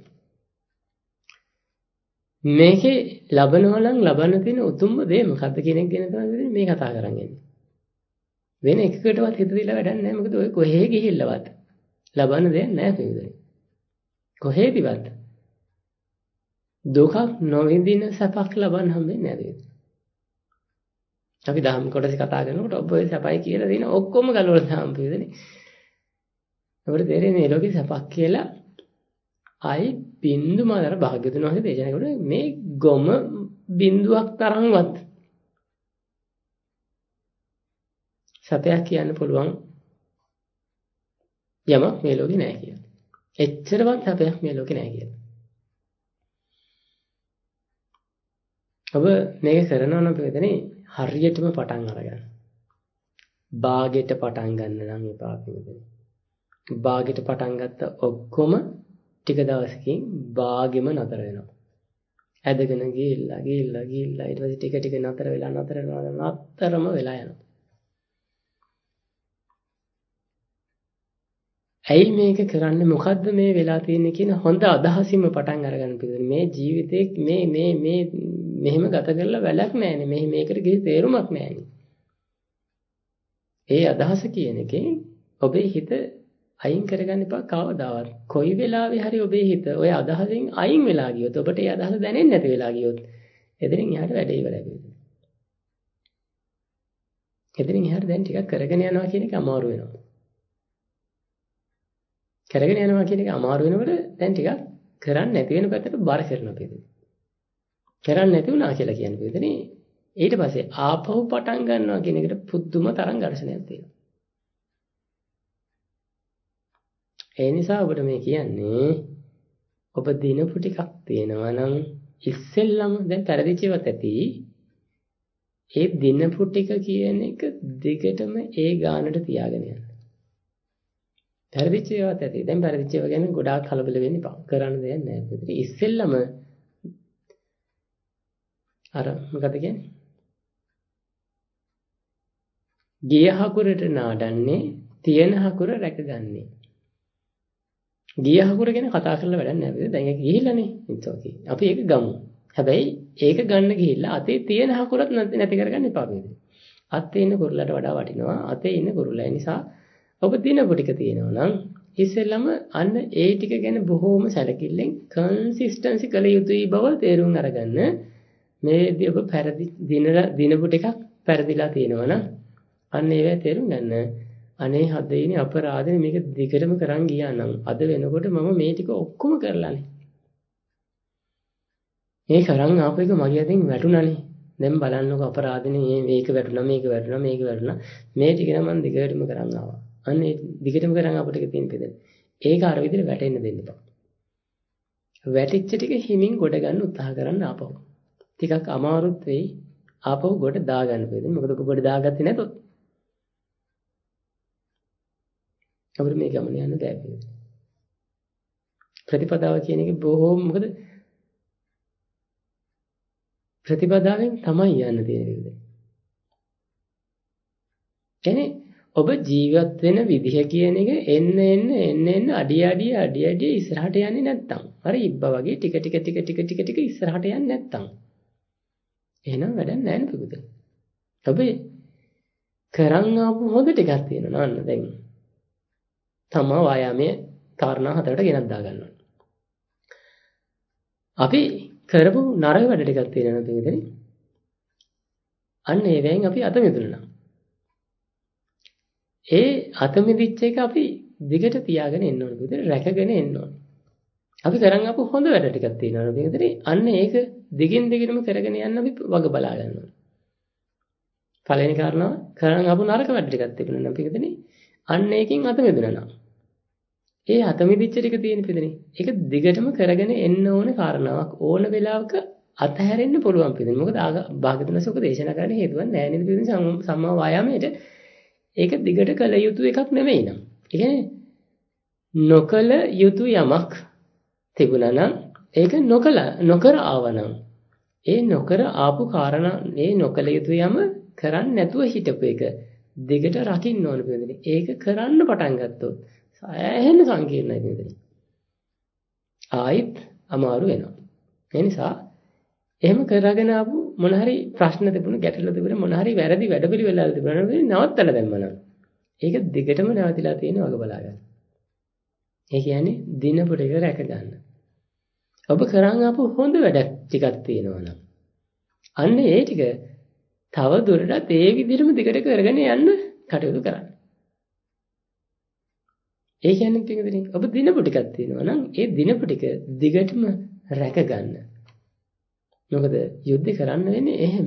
මේකේ ලබනවා නම් ලබන්න තියෙන උතුම්ම දේ මොකද්ද කියන එක ගැන තමයි මේ කතා කරන්නේ. වෙන එකකටවත් හිත දීලා වැඩක් නැහැ. මොකද ඔය කොහේ ගිහිල්ලවත් ලබන්න දෙයක් නැහැ පිළිදෙන. කොහේදිවත් දුකක් නොවිඳින සැපක් ලබන්න හම්බෙන්නේ නැහැ. අපි දහම් කොටස කතා කරනකොට ඔබ ඔය සැපයි කියලා දින ඔක්කොම ගලවලා දාම් පිළිදෙන. අපිට තේරෙන්නේ මේ ලෝකේ සැපක් කියලා ආයි බින්දු මාතර භාග්‍යතුන් වහන්සේ දේශනා කළේ මේ ගොම බින්දුවක් තරම්වත් සැපයක් කියන්න පුළුවන් යමක් මේ ලෝකේ නැහැ කියලා. එච්චරවත් සැපයක් මේ ලෝකේ නැහැ කියලා. ඔබ මේක කරනවා නම් පිළිදෙනේ හරියටම පටන් අරගන්න. බාගෙට පටන් ගන්න නම් එපා පිළිදෙනේ. බාගෙට පටන් ගත්ත ඔක්කොම ටික දවසකින් බාගෙම නතර වෙනවා. ඇදගෙන ගිහිල්ලා ගිහිල්ලා ගිහිල්ලා ඊට පස්සේ ටික ටික නතර වෙලා නතර වෙනවා නතරම වෙලා යනවා. ඇයි මේක කරන්නේ මොකද්ද මේ වෙලා තියෙන්නේ කියන හොඳ අදහසින්ම පටන් අරගන්න පිළිදෙන මේ ජීවිතේ මේ මේ මේ මෙහෙම ගත කරලා වැඩක් නැහැනේ. මෙහි මේකට කිසි තේරුමක් නැහැනේ. ඒ අදහස කියන එකේ ඔබේ හිත අයින් කරගන්න එපා කවදාවත්. කොයි වෙලාවෙ හරි ඔබේ හිත ඔය අදහසෙන් අයින් වෙලා ගියොත් ඔබට ඒ අදහස දැනෙන්නේ නැති වෙලා ගියොත් එදිරින් එහාට වැඩේ ඉවරයි. එදිරින් එහාට දැන් ටිකක් කරගෙන යනවා කියන එක අමාරු වෙනවා. කරගෙන යනවා කියන එක අමාරු වෙනකොට දැන් ටිකක් කරන්න නැති වෙන පැත්තට බර කරනවා පිළිදෙන. කරන්න නැති වුණා කියලා කියන්නේ පිළිදෙනේ ඊට පස්සේ ආපහු පටන් ගන්නවා කියන එකට පුදුම තරම් ඝර්ෂණයක් තියෙනවා. ඒ නිසා ඔබට මේ කියන්නේ ඔබ දිනපු ටිකක් තියෙනවා නම් ඉස්සෙල්ලම දැන් පෙරදිච්චවත් ඇති ඒ දිනපු ටික කියන එක දිගටම ඒ ගානට තියාගෙන යන්න. පෙරදිච්චවත් ඇති දැන් පෙරදිච්චව ගැන ගොඩාක් කලබල වෙන්න එපා. කරන්න දෙයක් නැහැ. ඒකට ඉස්සෙල්ලම අර මොකද කියන්නේ? ගිය හකුරට නාඩන්නේ තියෙන හකුර රැකගන්නේ. ගිය හකුර ගැන කතා කරලා වැඩක් නැහැ. දැන් ඒක ගිහිල්ලානේ. ඉතින් අපි ඒක ගමු. හැබැයි ඒක ගන්න ගිහිල්ලා අතේ තියෙන හකුරත් නැති කරගන්න එපා වේද. අතේ ඉන්න කුරුල්ලට වඩා වටිනවා. අතේ ඉන්න කුරුල්ලා. ඒ නිසා ඔබ දිනපු ටික තියෙනවා නම් ඉස්සෙල්ලම අන්න ඒ ටික ගැන බොහෝම සැලකිල්ලෙන් කන්සිස්ටන්සි කළ යුතුයි බව තේරුම් අරගන්න. මේදී ඔබ පෙරදි දින දිනපු ටිකක් පෙරදිලා තියෙනවා නම් අන්න ඒවැ තේරුම් ගන්න. අනේ හදේනේ අපරාධනේ මේක දිගටම කරන් ගියා නම් අද වෙනකොට මම මේ ටික ඔක්කොම කරලානේ. මේ කරන් ආපු එක මගේ අතින් වැටුණානේ. දැන් බලන්නකො අපරාධනේ මේක වැටුණා මේක වැටුණා මේක වැටුණා. මේ ටික නම් මම දිගටම කරන් ආවා. අන්න ඒ දිගටම කරන් ආපු ටික තියෙන පිළිදෙන. ඒක අර විදිහට වැටෙන්න දෙන්න එපා. වැටිච්ච ටික හිමින් ගොඩ ගන්න උත්සාහ කරන්න ආපහු. ටිකක් අමාරුත් වෙයි ආපහු ගොඩ දාගන්න පිළිදෙන. මොකද ඔබ ගොඩ දාගත්තේ නැතොත් අපිට මේ ගමන යන්න බැහැ. ප්‍රතිපදාව කියන එක බොහෝම මොකද ප්‍රතිපදාවෙන් තමයි යන්න තියෙන විදිහ. කියන්නේ ඔබ ජීවත් වෙන විදිහ කියන එක එන්න එන්න එන්න එන්න අඩිය අඩිය අඩිය අඩිය ඉස්සරහට යන්නේ නැත්තම් හරි ඉබ්බා වගේ ටික ටික ටික ටික ටික ටික ඉස්සරහට යන්නේ නැත්තම් එහෙනම් වැඩක් නැහැ නේ පුදුද. ඔබ කරන් ආපු හොඳ ටිකක් තියෙනවා නන්න දැන්. තමා වායාමයේ කාරණා හතරට ගෙනත් දා ගන්නවා. අපි කරපු නරක වැඩ ටිකක් තියෙනවා නේද? අන්න ඒවෙන් අපි අත මිදුණා. ඒ අත මිදිච්ච එක අපි දිගට තියාගෙන එන්න ඕනේ. විතර රැකගෙන එන්න ඕනේ. අපි කරන් ආපු හොඳ වැඩ ටිකක් තියෙනවා නේද? අන්න ඒක දිගින් දිගටම කරගෙන යන්න අපි වග බලා ගන්න ඕනේ. පළවෙනි කාරණාව කරන් ආපු නරක වැඩ ටිකක් තිබුණා නම් පිටදෙනේ අන්න ඒකෙන් අත මිදුණා. ඒ අත මිදිච්ච ටික තියෙන පිටදෙනේ. ඒක දිගටම කරගෙන එන්න ඕන කාරණාවක්. ඕන වෙලාවක අතහැරෙන්න පුළුවන් පිටදෙනේ. මොකද භාගතුනසක දේශනා කරන්න හේතුවක් නැහැ නේද පිටදෙනේ සම්මා වායාමයේට. ඒක දිගට කළ යුතු එකක් නෙමෙයි නං. ඒ කියන්නේ නොකළ යුතු යමක් තිබුණා නම් ඒක නොකළ නොකර ආවනම් ඒ නොකර ආපු කාරණා මේ නොකළ යුතු යම කරන්නේ නැතුව හිටපු එක දිගට රකින්න ඕන පිළිදෙනේ. ඒක කරන්න පටන් ගත්තොත් සෑහෙන සංකීර්ණයි මෙතන. ආයිත් අමාරු වෙනවා. ඒ නිසා එහෙම කරගෙන ආපු මොන හරි ප්‍රශ්න තිබුණ ගැටලු තිබුණ මොන හරි වැරදි වැඩපිළිවෙලක් තිබුණා නම් නවත්තලා දැම්මනම් ඒක දිගටම නැවතිලා තියෙන වග බලා ගන්න. ඒ කියන්නේ දිනපොට එක රැක ගන්න. ඔබ කරන් ආපු හොඳ වැඩ ටිකක් තියෙනවා නම් අන්න ඒ ටික තව දුරටත් ඒ විදිහටම දිගට කරගෙන යන්න කටයුතු කරන්න. ඒ කියන්නේ පිටුදිනේ ඔබ දිනපොට ටිකක් තියෙනවා නම් ඒ දිනපොට ටික දිගටම රැක ගන්න. මොකද යුද්ධ කරන්න වෙන්නේ එහෙම.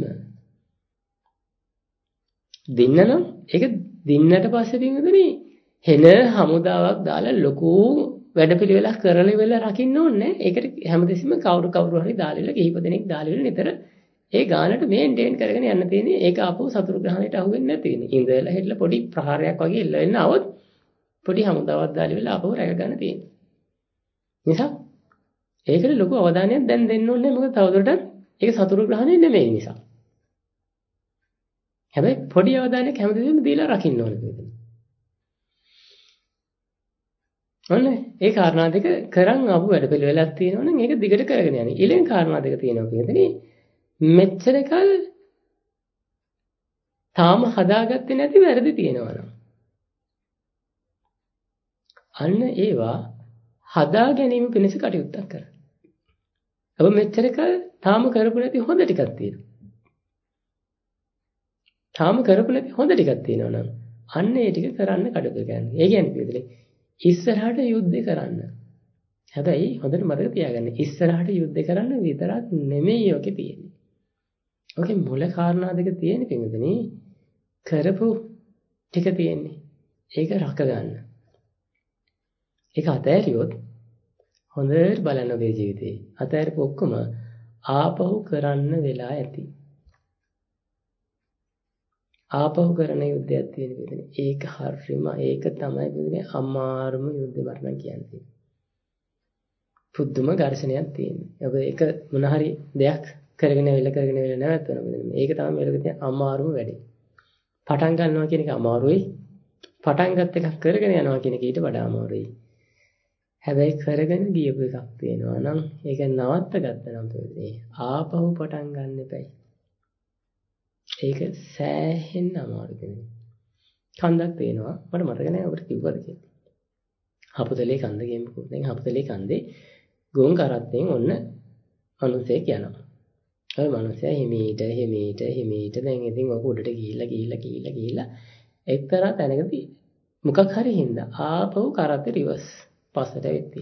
දින්න නම් ඒක දින්නට පස්සේ පිටුදිනේ හෙන හමුදාවක් දාලා ලොකු වැඩපිළිවෙලක් කරලා ඉවරලා රකින්න ඕනේ. ඒකට හැමදෙස්සෙම කවුරු කවුරු හරි දාලා කිහිප දෙනෙක් දාලා නිතර ඒ ගානට මේන්ටේන් කරගෙන යන්න තියෙන්නේ. ඒක ආපහු සතුරු ග්‍රහණයට අහු වෙන්නේ නැති වෙන්නේ. ඉඳලා හෙట్లా පොඩි ප්‍රහාරයක් වගේ එල්ල වෙන්න આવොත් පොඩි හමුදාවක් දාලා ඉවරලා ආපහු රැක ගන්න තියෙන්නේ. නිසා ඒකට ලොකු අවධානයක් දැන් දෙන්න ඕනේ. මොකද තවදුරටත් ඒක සතුරු ග්‍රහණය නෙමෙයි නිසා. හැබැයි පොඩි අවධානයක් හැමදෙස්සෙම දීලා රකින්න ඕනේ. ඔන්න ඒ කාරණා දෙක කරන් ආපු වැඩපිළිවෙලක් තියෙනවා නම් ඒක දිගට කරගෙන යන්න. ඊළඟ කාරණා දෙක තියෙනවා කියන්නේ මෙච්චර කල් තාම හදාගත්තේ නැති වැරදි තියෙනවා නම් අන්න ඒවා හදා ගැනීම පිණිස කටයුත්තක් කරන්න. ඔබ මෙච්චර කල් තාම කරපු නැති හොඳ ටිකක් තියෙනවා. තාම කරපු නැති හොඳ ටිකක් තියෙනවා නම් අන්න ඒ ටික කරන්න කටයුතු කරන්න. ඒ කියන්නේ පිළිදෙලේ ඉස්සරහට යුද්ධ කරන්න. හැබැයි හොඳට මතක තියාගන්න ඉස්සරහට යුද්ධ කරන්න විතරක් නෙමෙයි ඔකේ තියෙන්නේ. ඔකේ මුල කාරණා දෙක තියෙන්නේ පිටුදෙනේ කරපු ටික තියෙන්නේ. ඒක රක ගන්න. ඒක අතෑරියොත් හොඳට බලන්න ඔබේ ජීවිතේ. අතෑරපු ඔක්කොම ආපහු කරන්න වෙලා ඇති. ආපහු කරන යුද්ධයක් තියෙන පිටුදෙනේ. ඒක හරිම ඒක තමයි පිටුදෙනේ අමාරුම යුද්ධ මරණ කියන්නේ. පුදුම ඝර්ෂණයක් තියෙනවා. ඔබ ඒක මොන හරි දෙයක් කරගෙන වෙල කරගෙන වෙල නැවතුණා මෙතන. මේක තමයි මේක තියෙන අමාරුම වැඩේ. පටන් ගන්නවා කියන එක අමාරුයි. පටන් ගත්ත එකක් කරගෙන යනවා කියන එක ඊට වඩා අමාරුයි. හැබැයි කරගෙන ගියපු එකක් තියෙනවා නම් ඒක නවත්ත ගත්තා නම් තෝරන්නේ ආපහු පටන් ගන්න එපයි. ඒක සෑහෙන්න අමාරු දෙයක්. කන්දක් තියෙනවා. මට මතක නැහැ ඔබට කිව්වද කියලා. හපුතලේ කන්ද ගේමුකෝ. දැන් හපුතලේ කන්දේ ගෝන් කරත්තෙන් ඔන්න අනුසෙක් යනවා. ඔය මනුස්සයා හිමීට හිමීට හිමීට දැන් ඉතින් ඔක උඩට ගිහිල්ලා ගිහිල්ලා ගිහිල්ලා ගිහිල්ලා එක්තරා තැනකදී මොකක් හරි හින්දා ආපහු කරත්තේ රිවර්ස් පස්සට වෙtti.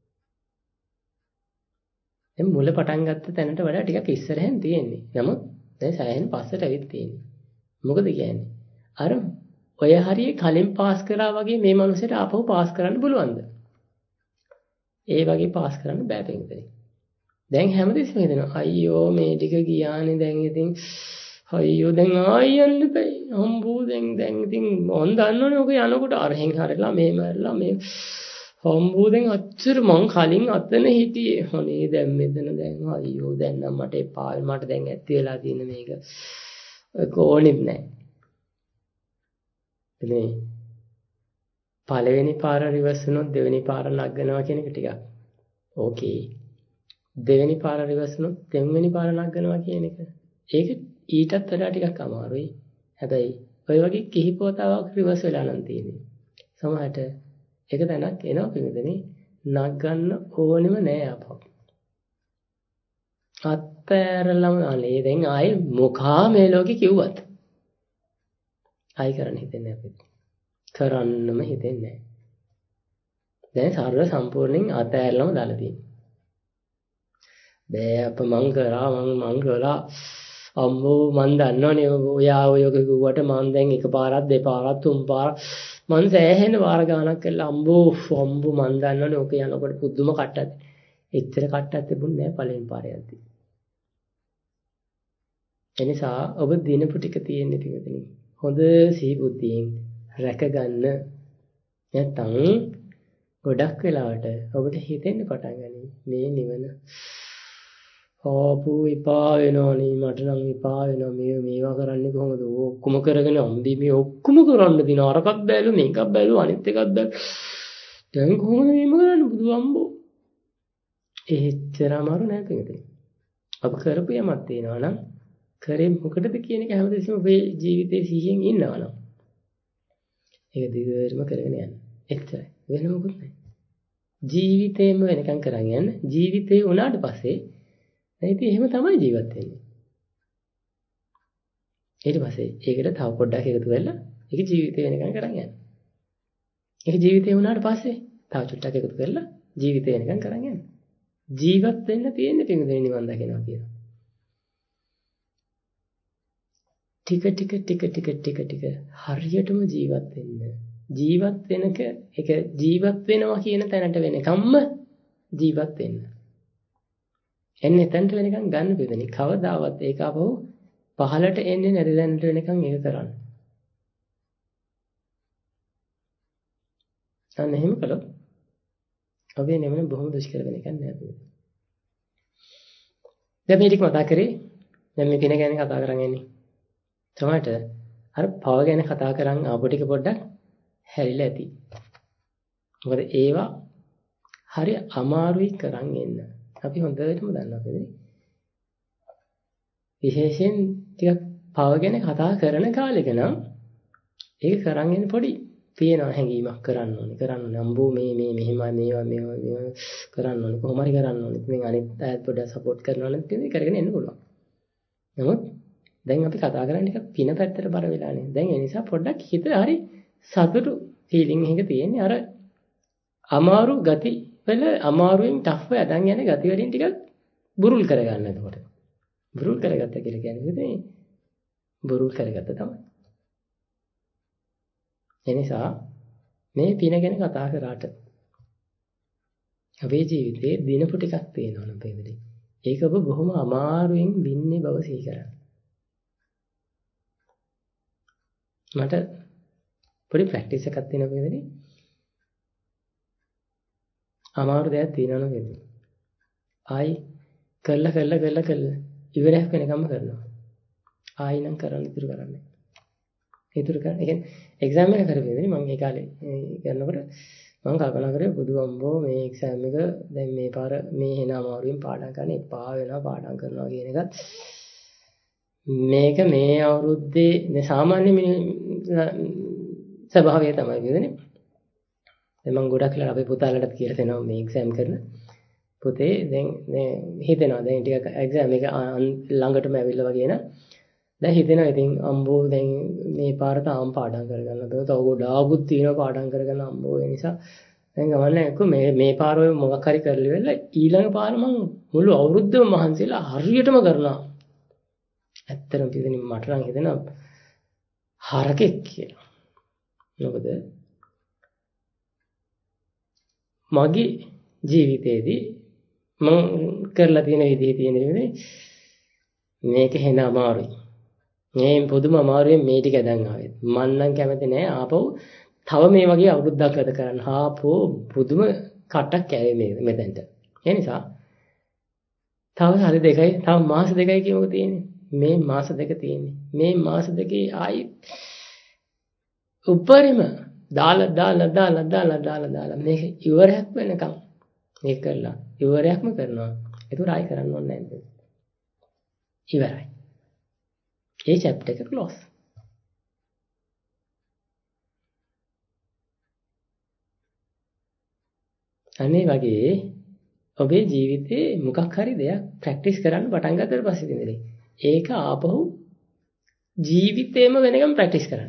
දැන් මුල පටන් ගත්ත තැනට වඩා ටිකක් ඉස්සරහෙන් තියෙන්නේ. නමුත් දැන් සෑහෙන පස්සට වෙත් තියෙන්නේ. මොකද කියන්නේ? අර ඔය හරිය කලින් පාස් කරා වගේ මේ මනුස්සයට ආපහු පාස් කරන්න පුළුවන්ද? ඒ වගේ පාස් කරන්න බෑ දෙන්නේ. දැන් හැමදෙස්සම හිතනවා අයියෝ මේ ටික ගියානේ දැන් ඉතින් අයියෝ දැන් ආයි යන්න බෑ හම්බෝ දැන් දැන් ඉතින් මොන් දන්නවනේ ඔක යනකොට අරහෙන් හරලා මෙහෙම හරලා මේ හම්බෝ දැන් අච්චර මං කලින් අතන හිටියේ අනේ දැන් මෙතන දැන් අයියෝ දැන් නම් මට එපා මට දැන් ඇත්ත වෙලා තියෙන මේක කොහොනෙත් නෑ එනේ පළවෙනි පාර රිවර්ස් වුණොත් දෙවෙනි පාර නගනවා කියන එක ටිකක් ඕකේ දෙවෙනි පාර රිවර්ස් වුණොත් දෙවෙනි පාර නගනවා කියන එක ඒක ඊටත් වඩා ටිකක් අමාරුයි. හැබැයි ඔය වගේ කිහිප වතාවක් රිවර්ස් වෙලා නම් තියෙන්නේ. සමහරට එක තැනක් එනවා පිළිදෙනේ නගන්න ඕනෙම නෑ අපව. අත්තරලම අනේ දැන් ආයේ මොකා මේ ලෝකේ කිව්වත් ආයි කරන්න හිතෙන්නේ අපිට. කරන්නම හිතෙන්නේ නෑ. දැන් සර්ව සම්පූර්ණයෙන් අතෑරලම දාලා තියෙනවා. බෑ අප මං කරා මං මං කළා අම්මෝ මං දන්නවනේ ඔයා ඔය කිව්වට මං දැන් එකපාරක් දෙපාරක් තුන් පාරක් මං සෑහෙන වාර ගානක් කළා අම්බෝ අම්බෝ මං දන්නවනේ ඔක යනකොට පුදුම කට්ටක් එච්චර කට්ටක් තිබුණේ නැහැ පළවෙනි පාරේ යද්දි. එනිසා ඔබ දිනපු ටික තියෙන්නේ ටිකදෙනි හොඳ සිහි බුද්ධියෙන් රැකගන්න නැත්නම් ගොඩක් වෙලාවට ඔබට හිතෙන්න පටන් ගනී මේ නිවන ආපු එපා වෙනවනේ මට නම් එපා වෙනවා මේ මේවා කරන්නේ කොහොමද ඔක්කොම කරගෙන අම්බි මේ ඔක්කොම කරන්න දින අරකට බැලු මේකක් බැලු අනිත් එකක් බැලු දැන් කොහොමද මේම කරන්නේ බුදු අම්බෝ? එහෙච්චර අමාරු නෑ පිටින්. අප කරපු යමක් තියෙනවා නම් කරේ මොකටද කියන එක හැමදෙස්සම ඔබේ ජීවිතේ සිහියෙන් ඉන්නවා නම් ඒක දිගටම කරගෙන යන්න. එච්චරයි. වෙන මොකුත් නෑ. ජීවිතේම වෙනකන් කරන් යන්න. ජීවිතේ උනාට පස්සේ දැන් ඉතින් එහෙම තමයි ජීවත් වෙන්නේ. ඊට පස්සේ ඒකට තව පොඩ්ඩක් එකතු වෙලා ඒක ජීවිතේ වෙනකන් කරන් යන්න. ඒක ජීවිතේ වුණාට පස්සේ තව චුට්ටක් එකතු කරලා ජීවිතේ වෙනකන් කරන් යන්න. ජීවත් වෙන්න තියෙන්නේ පිටුදේ නිවන් දකිනවා කියලා. ටික ටික ටික ටික ටික ටික හරියටම ජීවත් වෙන්න. ජීවත් වෙනක ඒක ජීවත් වෙනවා කියන තැනට වෙනකම්ම ජීවත් වෙන්න. එන්නේ තැනට වෙනකන් ගන්න පිටුදේ කවදාවත් ඒක අපව පහලට එන්නේ නැති දැනට වෙනකන් ඒක කරන්න. අන්න එහෙම කළොත් ඔබේ නෙමෙයි බොහොම දුෂ්කර වෙන එකක් නෑ අපිට. දැන් මේ ටික මතක් කරේ දැන් මේ පින ගැන කතා කරන් යන්නේ. සමහරට අර පව ගැන කතා කරන් ආපු ටික පොඩ්ඩක් හැරිලා ඇති. මොකද ඒවා හරි අමාරුයි කරන් එන්න. අපි හොඳටම දන්නවා නේද? විශේෂයෙන් ටිකක් පව ගැන කතා කරන කාලෙක නම් ඒක කරන් එන්න පොඩි තියෙනවා හැඟීමක් කරන්න ඕනේ කරන්න ඕනේ අම්බෝ මේ මේ මෙහෙමයි මේවා මේවා මේවා කරන්න ඕනේ කොහොම හරි කරන්න ඕනේ ඉතින් අනිත් අයත් පොඩ්ඩක් සපෝට් කරනවා නම් ඉතින් කරගෙන එන්න පුළුවන්. නමුත් දැන් අපි කතා කරන්නේ එක පින පැත්තට බර වෙලානේ. දැන් ඒ නිසා පොඩ්ඩක් හිත හරි සතුටු ෆීලිං එක තියෙන්නේ අර අමාරු ගති වල අමාරුවෙන් ටෆ් යදන් යන ගති වලින් ටිකක් බුරුල් කරගන්න එතකොට. බුරුල් කරගත්ත කියලා කියන්නේ ඉතින් බුරුල් කරගත්ත තමයි. එනිසා මේ පින ගැන කතා කරාට අපේ ජීවිතේ දිනපු ටිකක් තියෙනවා නම් පෙරදී. ඒක ඔබ බොහොම අමාරුවෙන් බින්නේ බව සිහි කරගන්න. මට පොඩි ප්‍රැක්ටිස් එකක් තියෙනවා පෙරදී. අමාරු දෙයක් තියෙනවා නම් පෙරදී. ආයි කළා කළා කළා කළා ඉවරයක් වෙනකම්ම කරනවා. ආයි නම් කරන්න ඉතුරු කරන්නේ. ඉතුරු කරන්නේ. ඒ කියන්නේ එක්සෑම් එක කරපෙන්නේ මම ඒ කාලේ කරනකොට මම කල්පනා කරේ බුදු අම්බෝ මේ එක්සෑම් එක දැන් මේ පාර මේ එන අමාරුවෙන් පාඩම් කරන්න එපා වෙනවා පාඩම් කරනවා කියන එකත් මේක මේ අවුරුද්දේ මේ සාමාන්‍ය ස්වභාවය තමයි කියන්නේ. දැන් මම ගොඩක් වෙලා අපේ පුතාලටත් කියලා දෙනවා මේ එක්සෑම් කරන පුතේ දැන් මේ හිතෙනවා දැන් ටිකක් එක්සෑම් එක ළඟටම ඇවිල්ලා වගේ න දැන් හිතෙනවා ඉතින් අම්බෝ දැන් මේ පාර තාම පාඩම් කරගන්න බෑ. තව ගොඩාකුත් තියෙනවා පාඩම් කරගන්න අම්බෝ. ඒ නිසා දැන් ගමන්නේ එක්ක මේ මේ පාර ඔය මොකක් හරි කරලි වෙලා ඊළඟ පාර මම මුළු අවුරුද්දම මහන්සිලා හරියටම කරනවා. ඇත්තටම පිටින් මට නම් හිතෙනවා හරකෙක් කියලා. මොකද මගේ ජීවිතේදී මම කරලා තියෙන විදිහේ තියෙන විදිහේ මේක හෙන අමාරුයි. මේ පුදුම අමාරුවෙන් මේ ටික දැන් ආවෙත්. මන් නම් කැමති නෑ ආපහු තව මේ වගේ අවුරුද්දක් ගත කරන්න. ආපහු පුදුම කටක් ඇවේ මේ මෙතෙන්ට. ඒ නිසා තව හරි දෙකයි තව මාස දෙකයි කියමුකෝ තියෙන්නේ. මේ මාස දෙක තියෙන්නේ. මේ මාස දෙකේ ආයි උපරිම දාලා දාලා දාලා දාලා දාලා දාලා මේක ඉවරයක් වෙනකම් මේක කරලා ඉවරයක්ම කරනවා. ඒක ආයි කරන්න ඕනේ නැහැ. ඉවරයි. ඒ chapter එක close. අනේ වගේ ඔබේ ජීවිතේ මොකක් හරි දෙයක් ප්‍රැක්ටිස් කරන්න පටන් ගත්තට පස්සේ ඉඳලා ඒක ආපහු ජීවිතේම වෙනකම් ප්‍රැක්ටිස් කරන්න.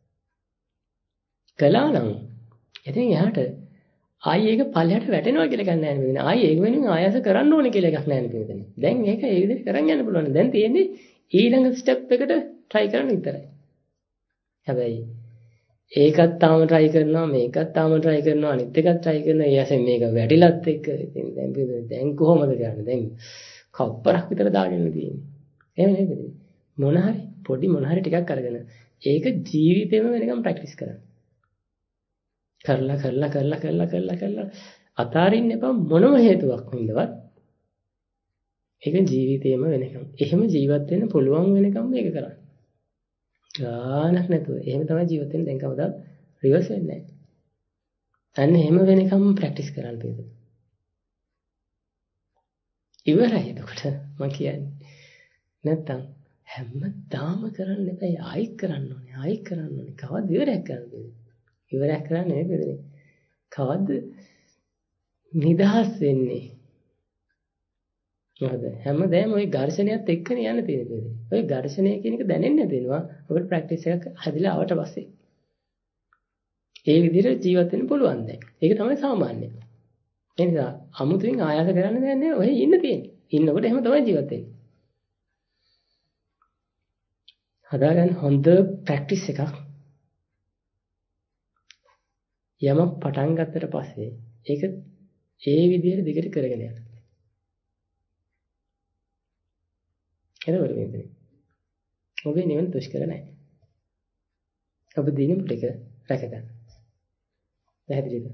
කළා නම් ඉතින් එහාට ආයි ඒක පල්ලෙහාට වැටෙනවා කියලා ගන්න නැහැ නේද? ආයි ඒක වෙනුවෙන් ආයස කරන්න ඕනේ කියලා එකක් නැහැ නේද? දැන් ඒක ඒ විදිහට කරන් යන්න පුළුවන්. දැන් තියෙන්නේ ඊළඟ ස්ටෙප් එකට try කරන්න විතරයි. හැබැයි ඒකත් තාම try කරනවා මේකත් තාම try කරනවා අනිත් එකත් try කරනවා. ඒ ඇසෙන් මේක වැඩිලත් එක්ක ඉතින් දැන් දැන් කොහොමද කරන්නේ? දැන් කප්පරක් විතර දාගෙන තියෙන්නේ. එහෙම නේද? මොන හරි පොඩි මොන හරි ටිකක් අරගෙන ඒක ජීවිතේම වෙනකම් ප්‍රැක්ටිස් කරන්න. කරලා කරලා කරලා කරලා කරලා කරලා අතාරින්න එපා මොනම හේතුවක් හින්දවත් ඒක ජීවිතේම වෙනකම් එහෙම ජීවත් වෙන්න පුළුවන් වෙනකම් මේක කරන්න ගානක් නැතුව එහෙම තමයි ජීවත් වෙන්නේ දැන් කවදාවත් රිවර්ස් වෙන්නේ නැහැ අන්න එහෙම වෙනකම් ප්‍රැක්ටිස් කරන්න පිළිද. ඉවරයි එතකොට මම කියන්නේ. නැත්තම් හැමදාම කරන්න එපා. ආයි කරන්න ඕනේ. ආයි කරන්න ඕනේ. කවද්ද ඉවරයක් කරන්න බෑ. ඉවරයක් කරන්න නෙවෙයි බෙදන්නේ. කවද්ද නිදහස් වෙන්නේ? මොකද හැමදාම ওই ඝර්ෂණයත් එක්කනේ යන්න තියෙන්නේ. ওই ඝර්ෂණය කියන එක දැනෙන්නේ නැතිනවා. ඔබට ප්‍රැක්ටිස් එකක් හදිලා ආවට පස්සේ. ඒ විදිහට ජීවත් වෙන්න පුළුවන් දැන්. ඒක තමයි සාමාන්‍ය. ඒ නිසා අමුතුවෙන් ආයාස කරන්න දෙයක් නෑ. ඔය ඉන්න තියෙන්නේ. ඉන්නකොට එහෙම තමයි ජීවත් වෙන්නේ. හදාගන්න හොඳ ප්‍රැක්ටිස් එකක්. යමක් පටන් ගත්තට පස්සේ ඒක ඒ විදිහට දිගට කරගෙන යන්න. එතකොට මේකනේ. ඔබේ නිවන දුෂ්කර නැහැ. ඔබ දිනු ටික රැක ගන්න. පැහැදිලිද?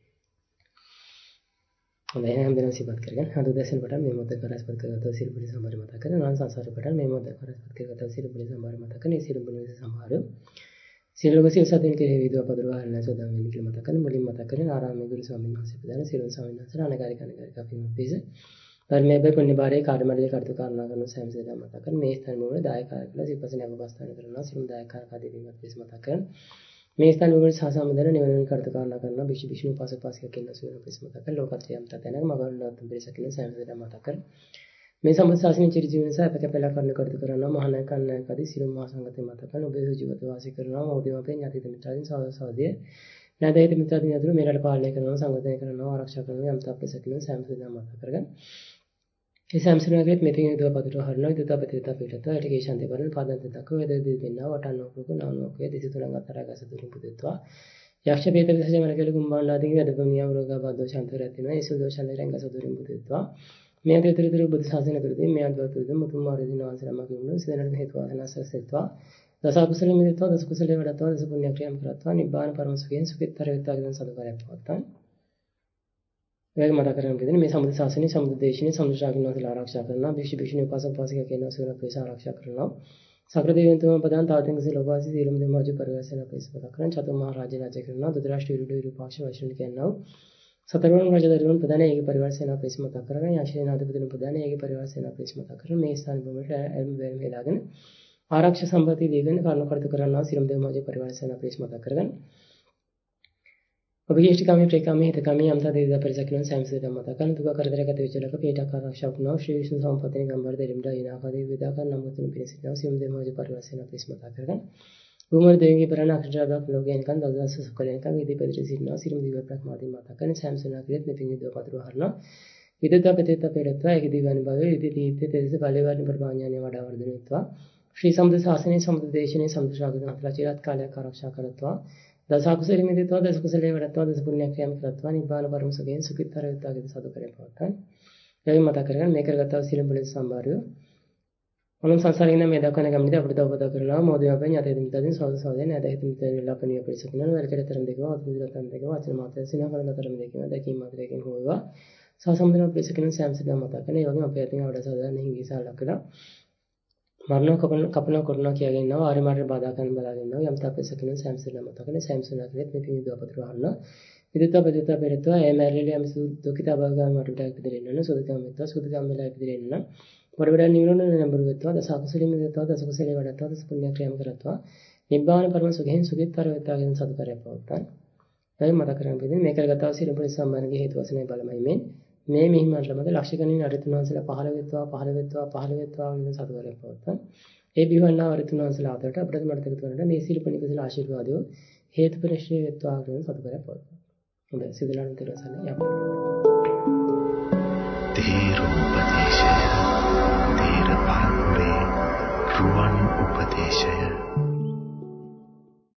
හොඳයි එහෙනම් දෙනවා සිපත් කරගෙන අද උදැසන පටන් මේ මොහොත කරස්පත් කරගත සිරුපුරි සම්බාර මතක කරන නාන සංසාර පටන් මේ මොහොත කරස්පත් කරගත සිරුපුරි සම්බාර මතක කරන සිරුපුරි සම්බාර සිරුලෝකසිය සතෙන් කෙරෙහි විදුව පදරවහන සෝදාම් වෙන්න කියලා මතක කරන මුලින් මතක කරන ආරාමයේ ගුරු ස්වාමීන් වහන්සේ ප්‍රදාන සිරුන් ස්වාමීන් වහන්සේලා අනගාരിക අනගාരിക අපි මෙපිස ධර්මයේ බපුණ්‍ය බාරේ කාර්යමණ්ඩලයේ කටයුතු කරනා කරන සෑම සේදා මතක කරන මේ ස්ථාන වල දායකයන් කළ සිපසන අවස්ථාන කරනවා සිරුන් දායකයන් කාදීවිමත් පිස මතක කරන මේ ස්ථාන වල සාසම්බන්ධන නිවන කටයුතු කරනා කරන බිෂි බිෂ්ණු පාසක පාසික කියන සුවන පිස මතක කරන ලෝකත්‍රයම් තතනක මගලුණත් පිරිසකින් සෑම සේදා මතක කරන මේ සම්බුත් ශාසනයේ චිර ජීවන සහ අපකපල කරන කටයුතු කරනවා මහානායකයන් කදී සිරුම් මහා සංඝතේ මතක කරන ඔබේ ජීවිත වාසය කරනවා මොහොතේ අපේ ඥාතිත මිත්‍රයන් සහෝදරය නැදහිත මිත්‍රයන් අතර මේ රට පාලනය කරනවා සංගතනය කරනවා ආරක්ෂා කරනවා යම් තාප්පසකින් සෑම සේදා මතක කරගන්න ඒ සම්සුනාගෙත් මෙතින් යුතුව පදට හරනවා යුතුව පතිත පිටත ඒකේ ශාන්ති කරන පාදන්ත දක්ව වේද දෙන්නා වටන්න ඕක නානෝකේ දෙසි තුනක් අතර ගස දුරින් පුදෙත්වා යක්ෂ වේද විශේෂ මරකල කුම්බාණ්ඩාදී වේදපමියා වරෝගා බද්දෝ ශාන්තර ඇතිනවා ඒ සුදෝ ශාන්තරෙන් ගස දුරින් පුදෙත්වා මේ අතරතුර බුදු සාසන කරදී මේ අද්වතුරුද මුතුන් මාරදී නවාසනම කියුණු සිදෙනට හේතු වාසනාසසෙත්වා දස කුසල මිදෙත්වා දස කුසලේ වඩත්වා දස පුණ්‍ය ක්‍රියාම් කරත්වා නිබ්බාන පරම සුඛයෙන් සුඛිතතර වේත්වා කියන සදුකාරයක් පවත්තා වේග මත කරගෙන කියන මේ සම්බුද්ධ ශාසනයේ සම්බුද්ධ දේශනේ සම්බුද්ධ ශාසනය වල ආරක්ෂා කරනවා භික්ෂු භික්ෂුණී උපාසක උපාසික කියන සුවන ප්‍රේස ආරක්ෂා කරනවා සකල දෙවියන්තුම පදාන් තාවතින්කසේ ලෝකවාසී සීලම දෙමාජ පරිවර්තන ප්‍රේස මත කරන චතුම් මහ රාජ්‍ය රාජ්‍ය කරනවා දුතරාෂ්ට්‍ර විරුද්ධ විරූපාක්ෂ වෛශ්‍රණ කියනවා සතරවන රජදරුවන් ප්‍රධාන ඒකී පරිවාර සේනා ප්‍රේස මත කරගෙන යශේනාධිපතිතුමන් ප්‍රධාන ඒකී පරිවාර සේනා ප්‍රේස මත කරගෙන මේ ස්ථාන භූමියට එල්ම වෙරම හේලාගෙන ආරක්ෂක සම්පatti දීගෙන කරුණු කටයුතු කරනවා සිරම් දෙමාජ පරිවාර සේනා ප්‍රේස මත කරගෙන ඔබගේ ඉෂ්ඨකාමී ප්‍රේකාමී හිතකාමී යම්තා දේවදා පරිසකිනුන් සෑමසේද මත කරන දුක කරදරගත වෙච්චලක පීඩක ආරක්ෂා වුණා ශ්‍රී විෂ්ණු සම්පත්තිනි ගම්බර දෙලිම්ඩා ඊනාකාදී විදාකන් නමුතුන් පිරිසිනවා සිරම් දෙමාජ පරිවාර සේනා ප්‍රේස මත කරගෙන උමර දෙවියන්ගේ පරණ අක්ෂරාවක් ලෝකේනිකන් දවදස් සුකලෙනිකන් විදිපදිරි සිටිනවා සිරම් දිව ප්‍රඥාදී මත කරන සෑමසනා කිරෙත් මෙපින් විදව පතුරු හරනවා විදතා පෙතේත පෙරත්වා ඒක දිවන භවයේ විදිතීත්තේ තෙරස බලවර්ණ ප්‍රමාණ්‍යනේ වඩා වර්ධනයත්වා ශ්‍රී සම්බුද්ධ ශාසනයේ සම්බුද්ධ දේශනයේ සම්බුද්ධ ශාසනය අතලා චිරාත් කාලයක් ආරක්ෂා කරත්වා දස කුසලෙ මිදෙත්වා දස කුසලේ වඩත්වා දස පුණ්‍ය ක්‍රියාම් කරත්වා නිබ්බාන පරම සුඛයෙන් සුඛිතතර වේත්වාගේ සතු කරේ පවත්තයි එයි මත කරගෙන මේ කරගත්තා සිරම් බුලේ සම්බාරය ඔනම් සංසාරින මේ දක්වන ගමනේදී අපිට දවපද කරනවා මොදේ අපෙන් යතේ මිතදින් සෝද සෝදේ නැද හිත මිතදින් ලපණිය පිළිසකිනන වලකට තරම් දෙකම අතුරුදරතම් දෙකම වචන මාත්‍ර සිනහකරන තරම් දෙකම දැකීම මාත්‍රයෙන් හොයවා සාසම්බන්ධන පිළිසකිනන සෑමසදා මත කරන ඒ වගේම අපේ අතින් අවඩ සාදාන හිංගිසා ලකලා මරණ කපන කපන කරනවා කියගෙන ඉන්නවා ආරි මාර්ග බාධා කරන බලාගෙන ඉන්නවා යම් තාපසකිනන සෑමසදා මත කරන සෑමසනා කිරෙත් මේ පින් විදවපතර වහන්න විදත බෙදත පෙරත්වා ඒ මැරෙලිය මිසු දුකිතා භාගාම මට ඉපදෙන්න සුදුකම් මෙත්වා සුදුකම් වෙලා ඉපදෙන්න වඩවඩා නිවන නඹරු වෙත්වා දස කුසලෙ මෙත්වා දස කුසලේ වඩත්වා දස පුණ්‍ය ක්‍රියාම් කරත්වා නිබ්බාන පරම සුඛයෙන් සුඛිතතර වෙත්වාගෙන සතුකරය පවත්තන් එයි මත කරන් පිටින් මේ කරගතව සිරපුරි සම්මානගේ හේතු වශයෙන් බලමයි මේ මේ මිහිමන් ළමද ලක්ෂකණින් අරිතුනාන්සලා පහළ වෙත්වා පහළ වෙත්වා පහළ වෙත්වා කියන සතුකරය පවත්තන් ඒ බිවන්නා අරිතුනාන්සලා අතරට අපිට මට එකතු වෙනට මේ සිරපුණි කුසල ආශිර්වාදය හේතු පරිශ්‍රේ වෙත්වා කියන සතුකරය පවත්තන් හොඳයි සිදලන තිරසන යප තීරු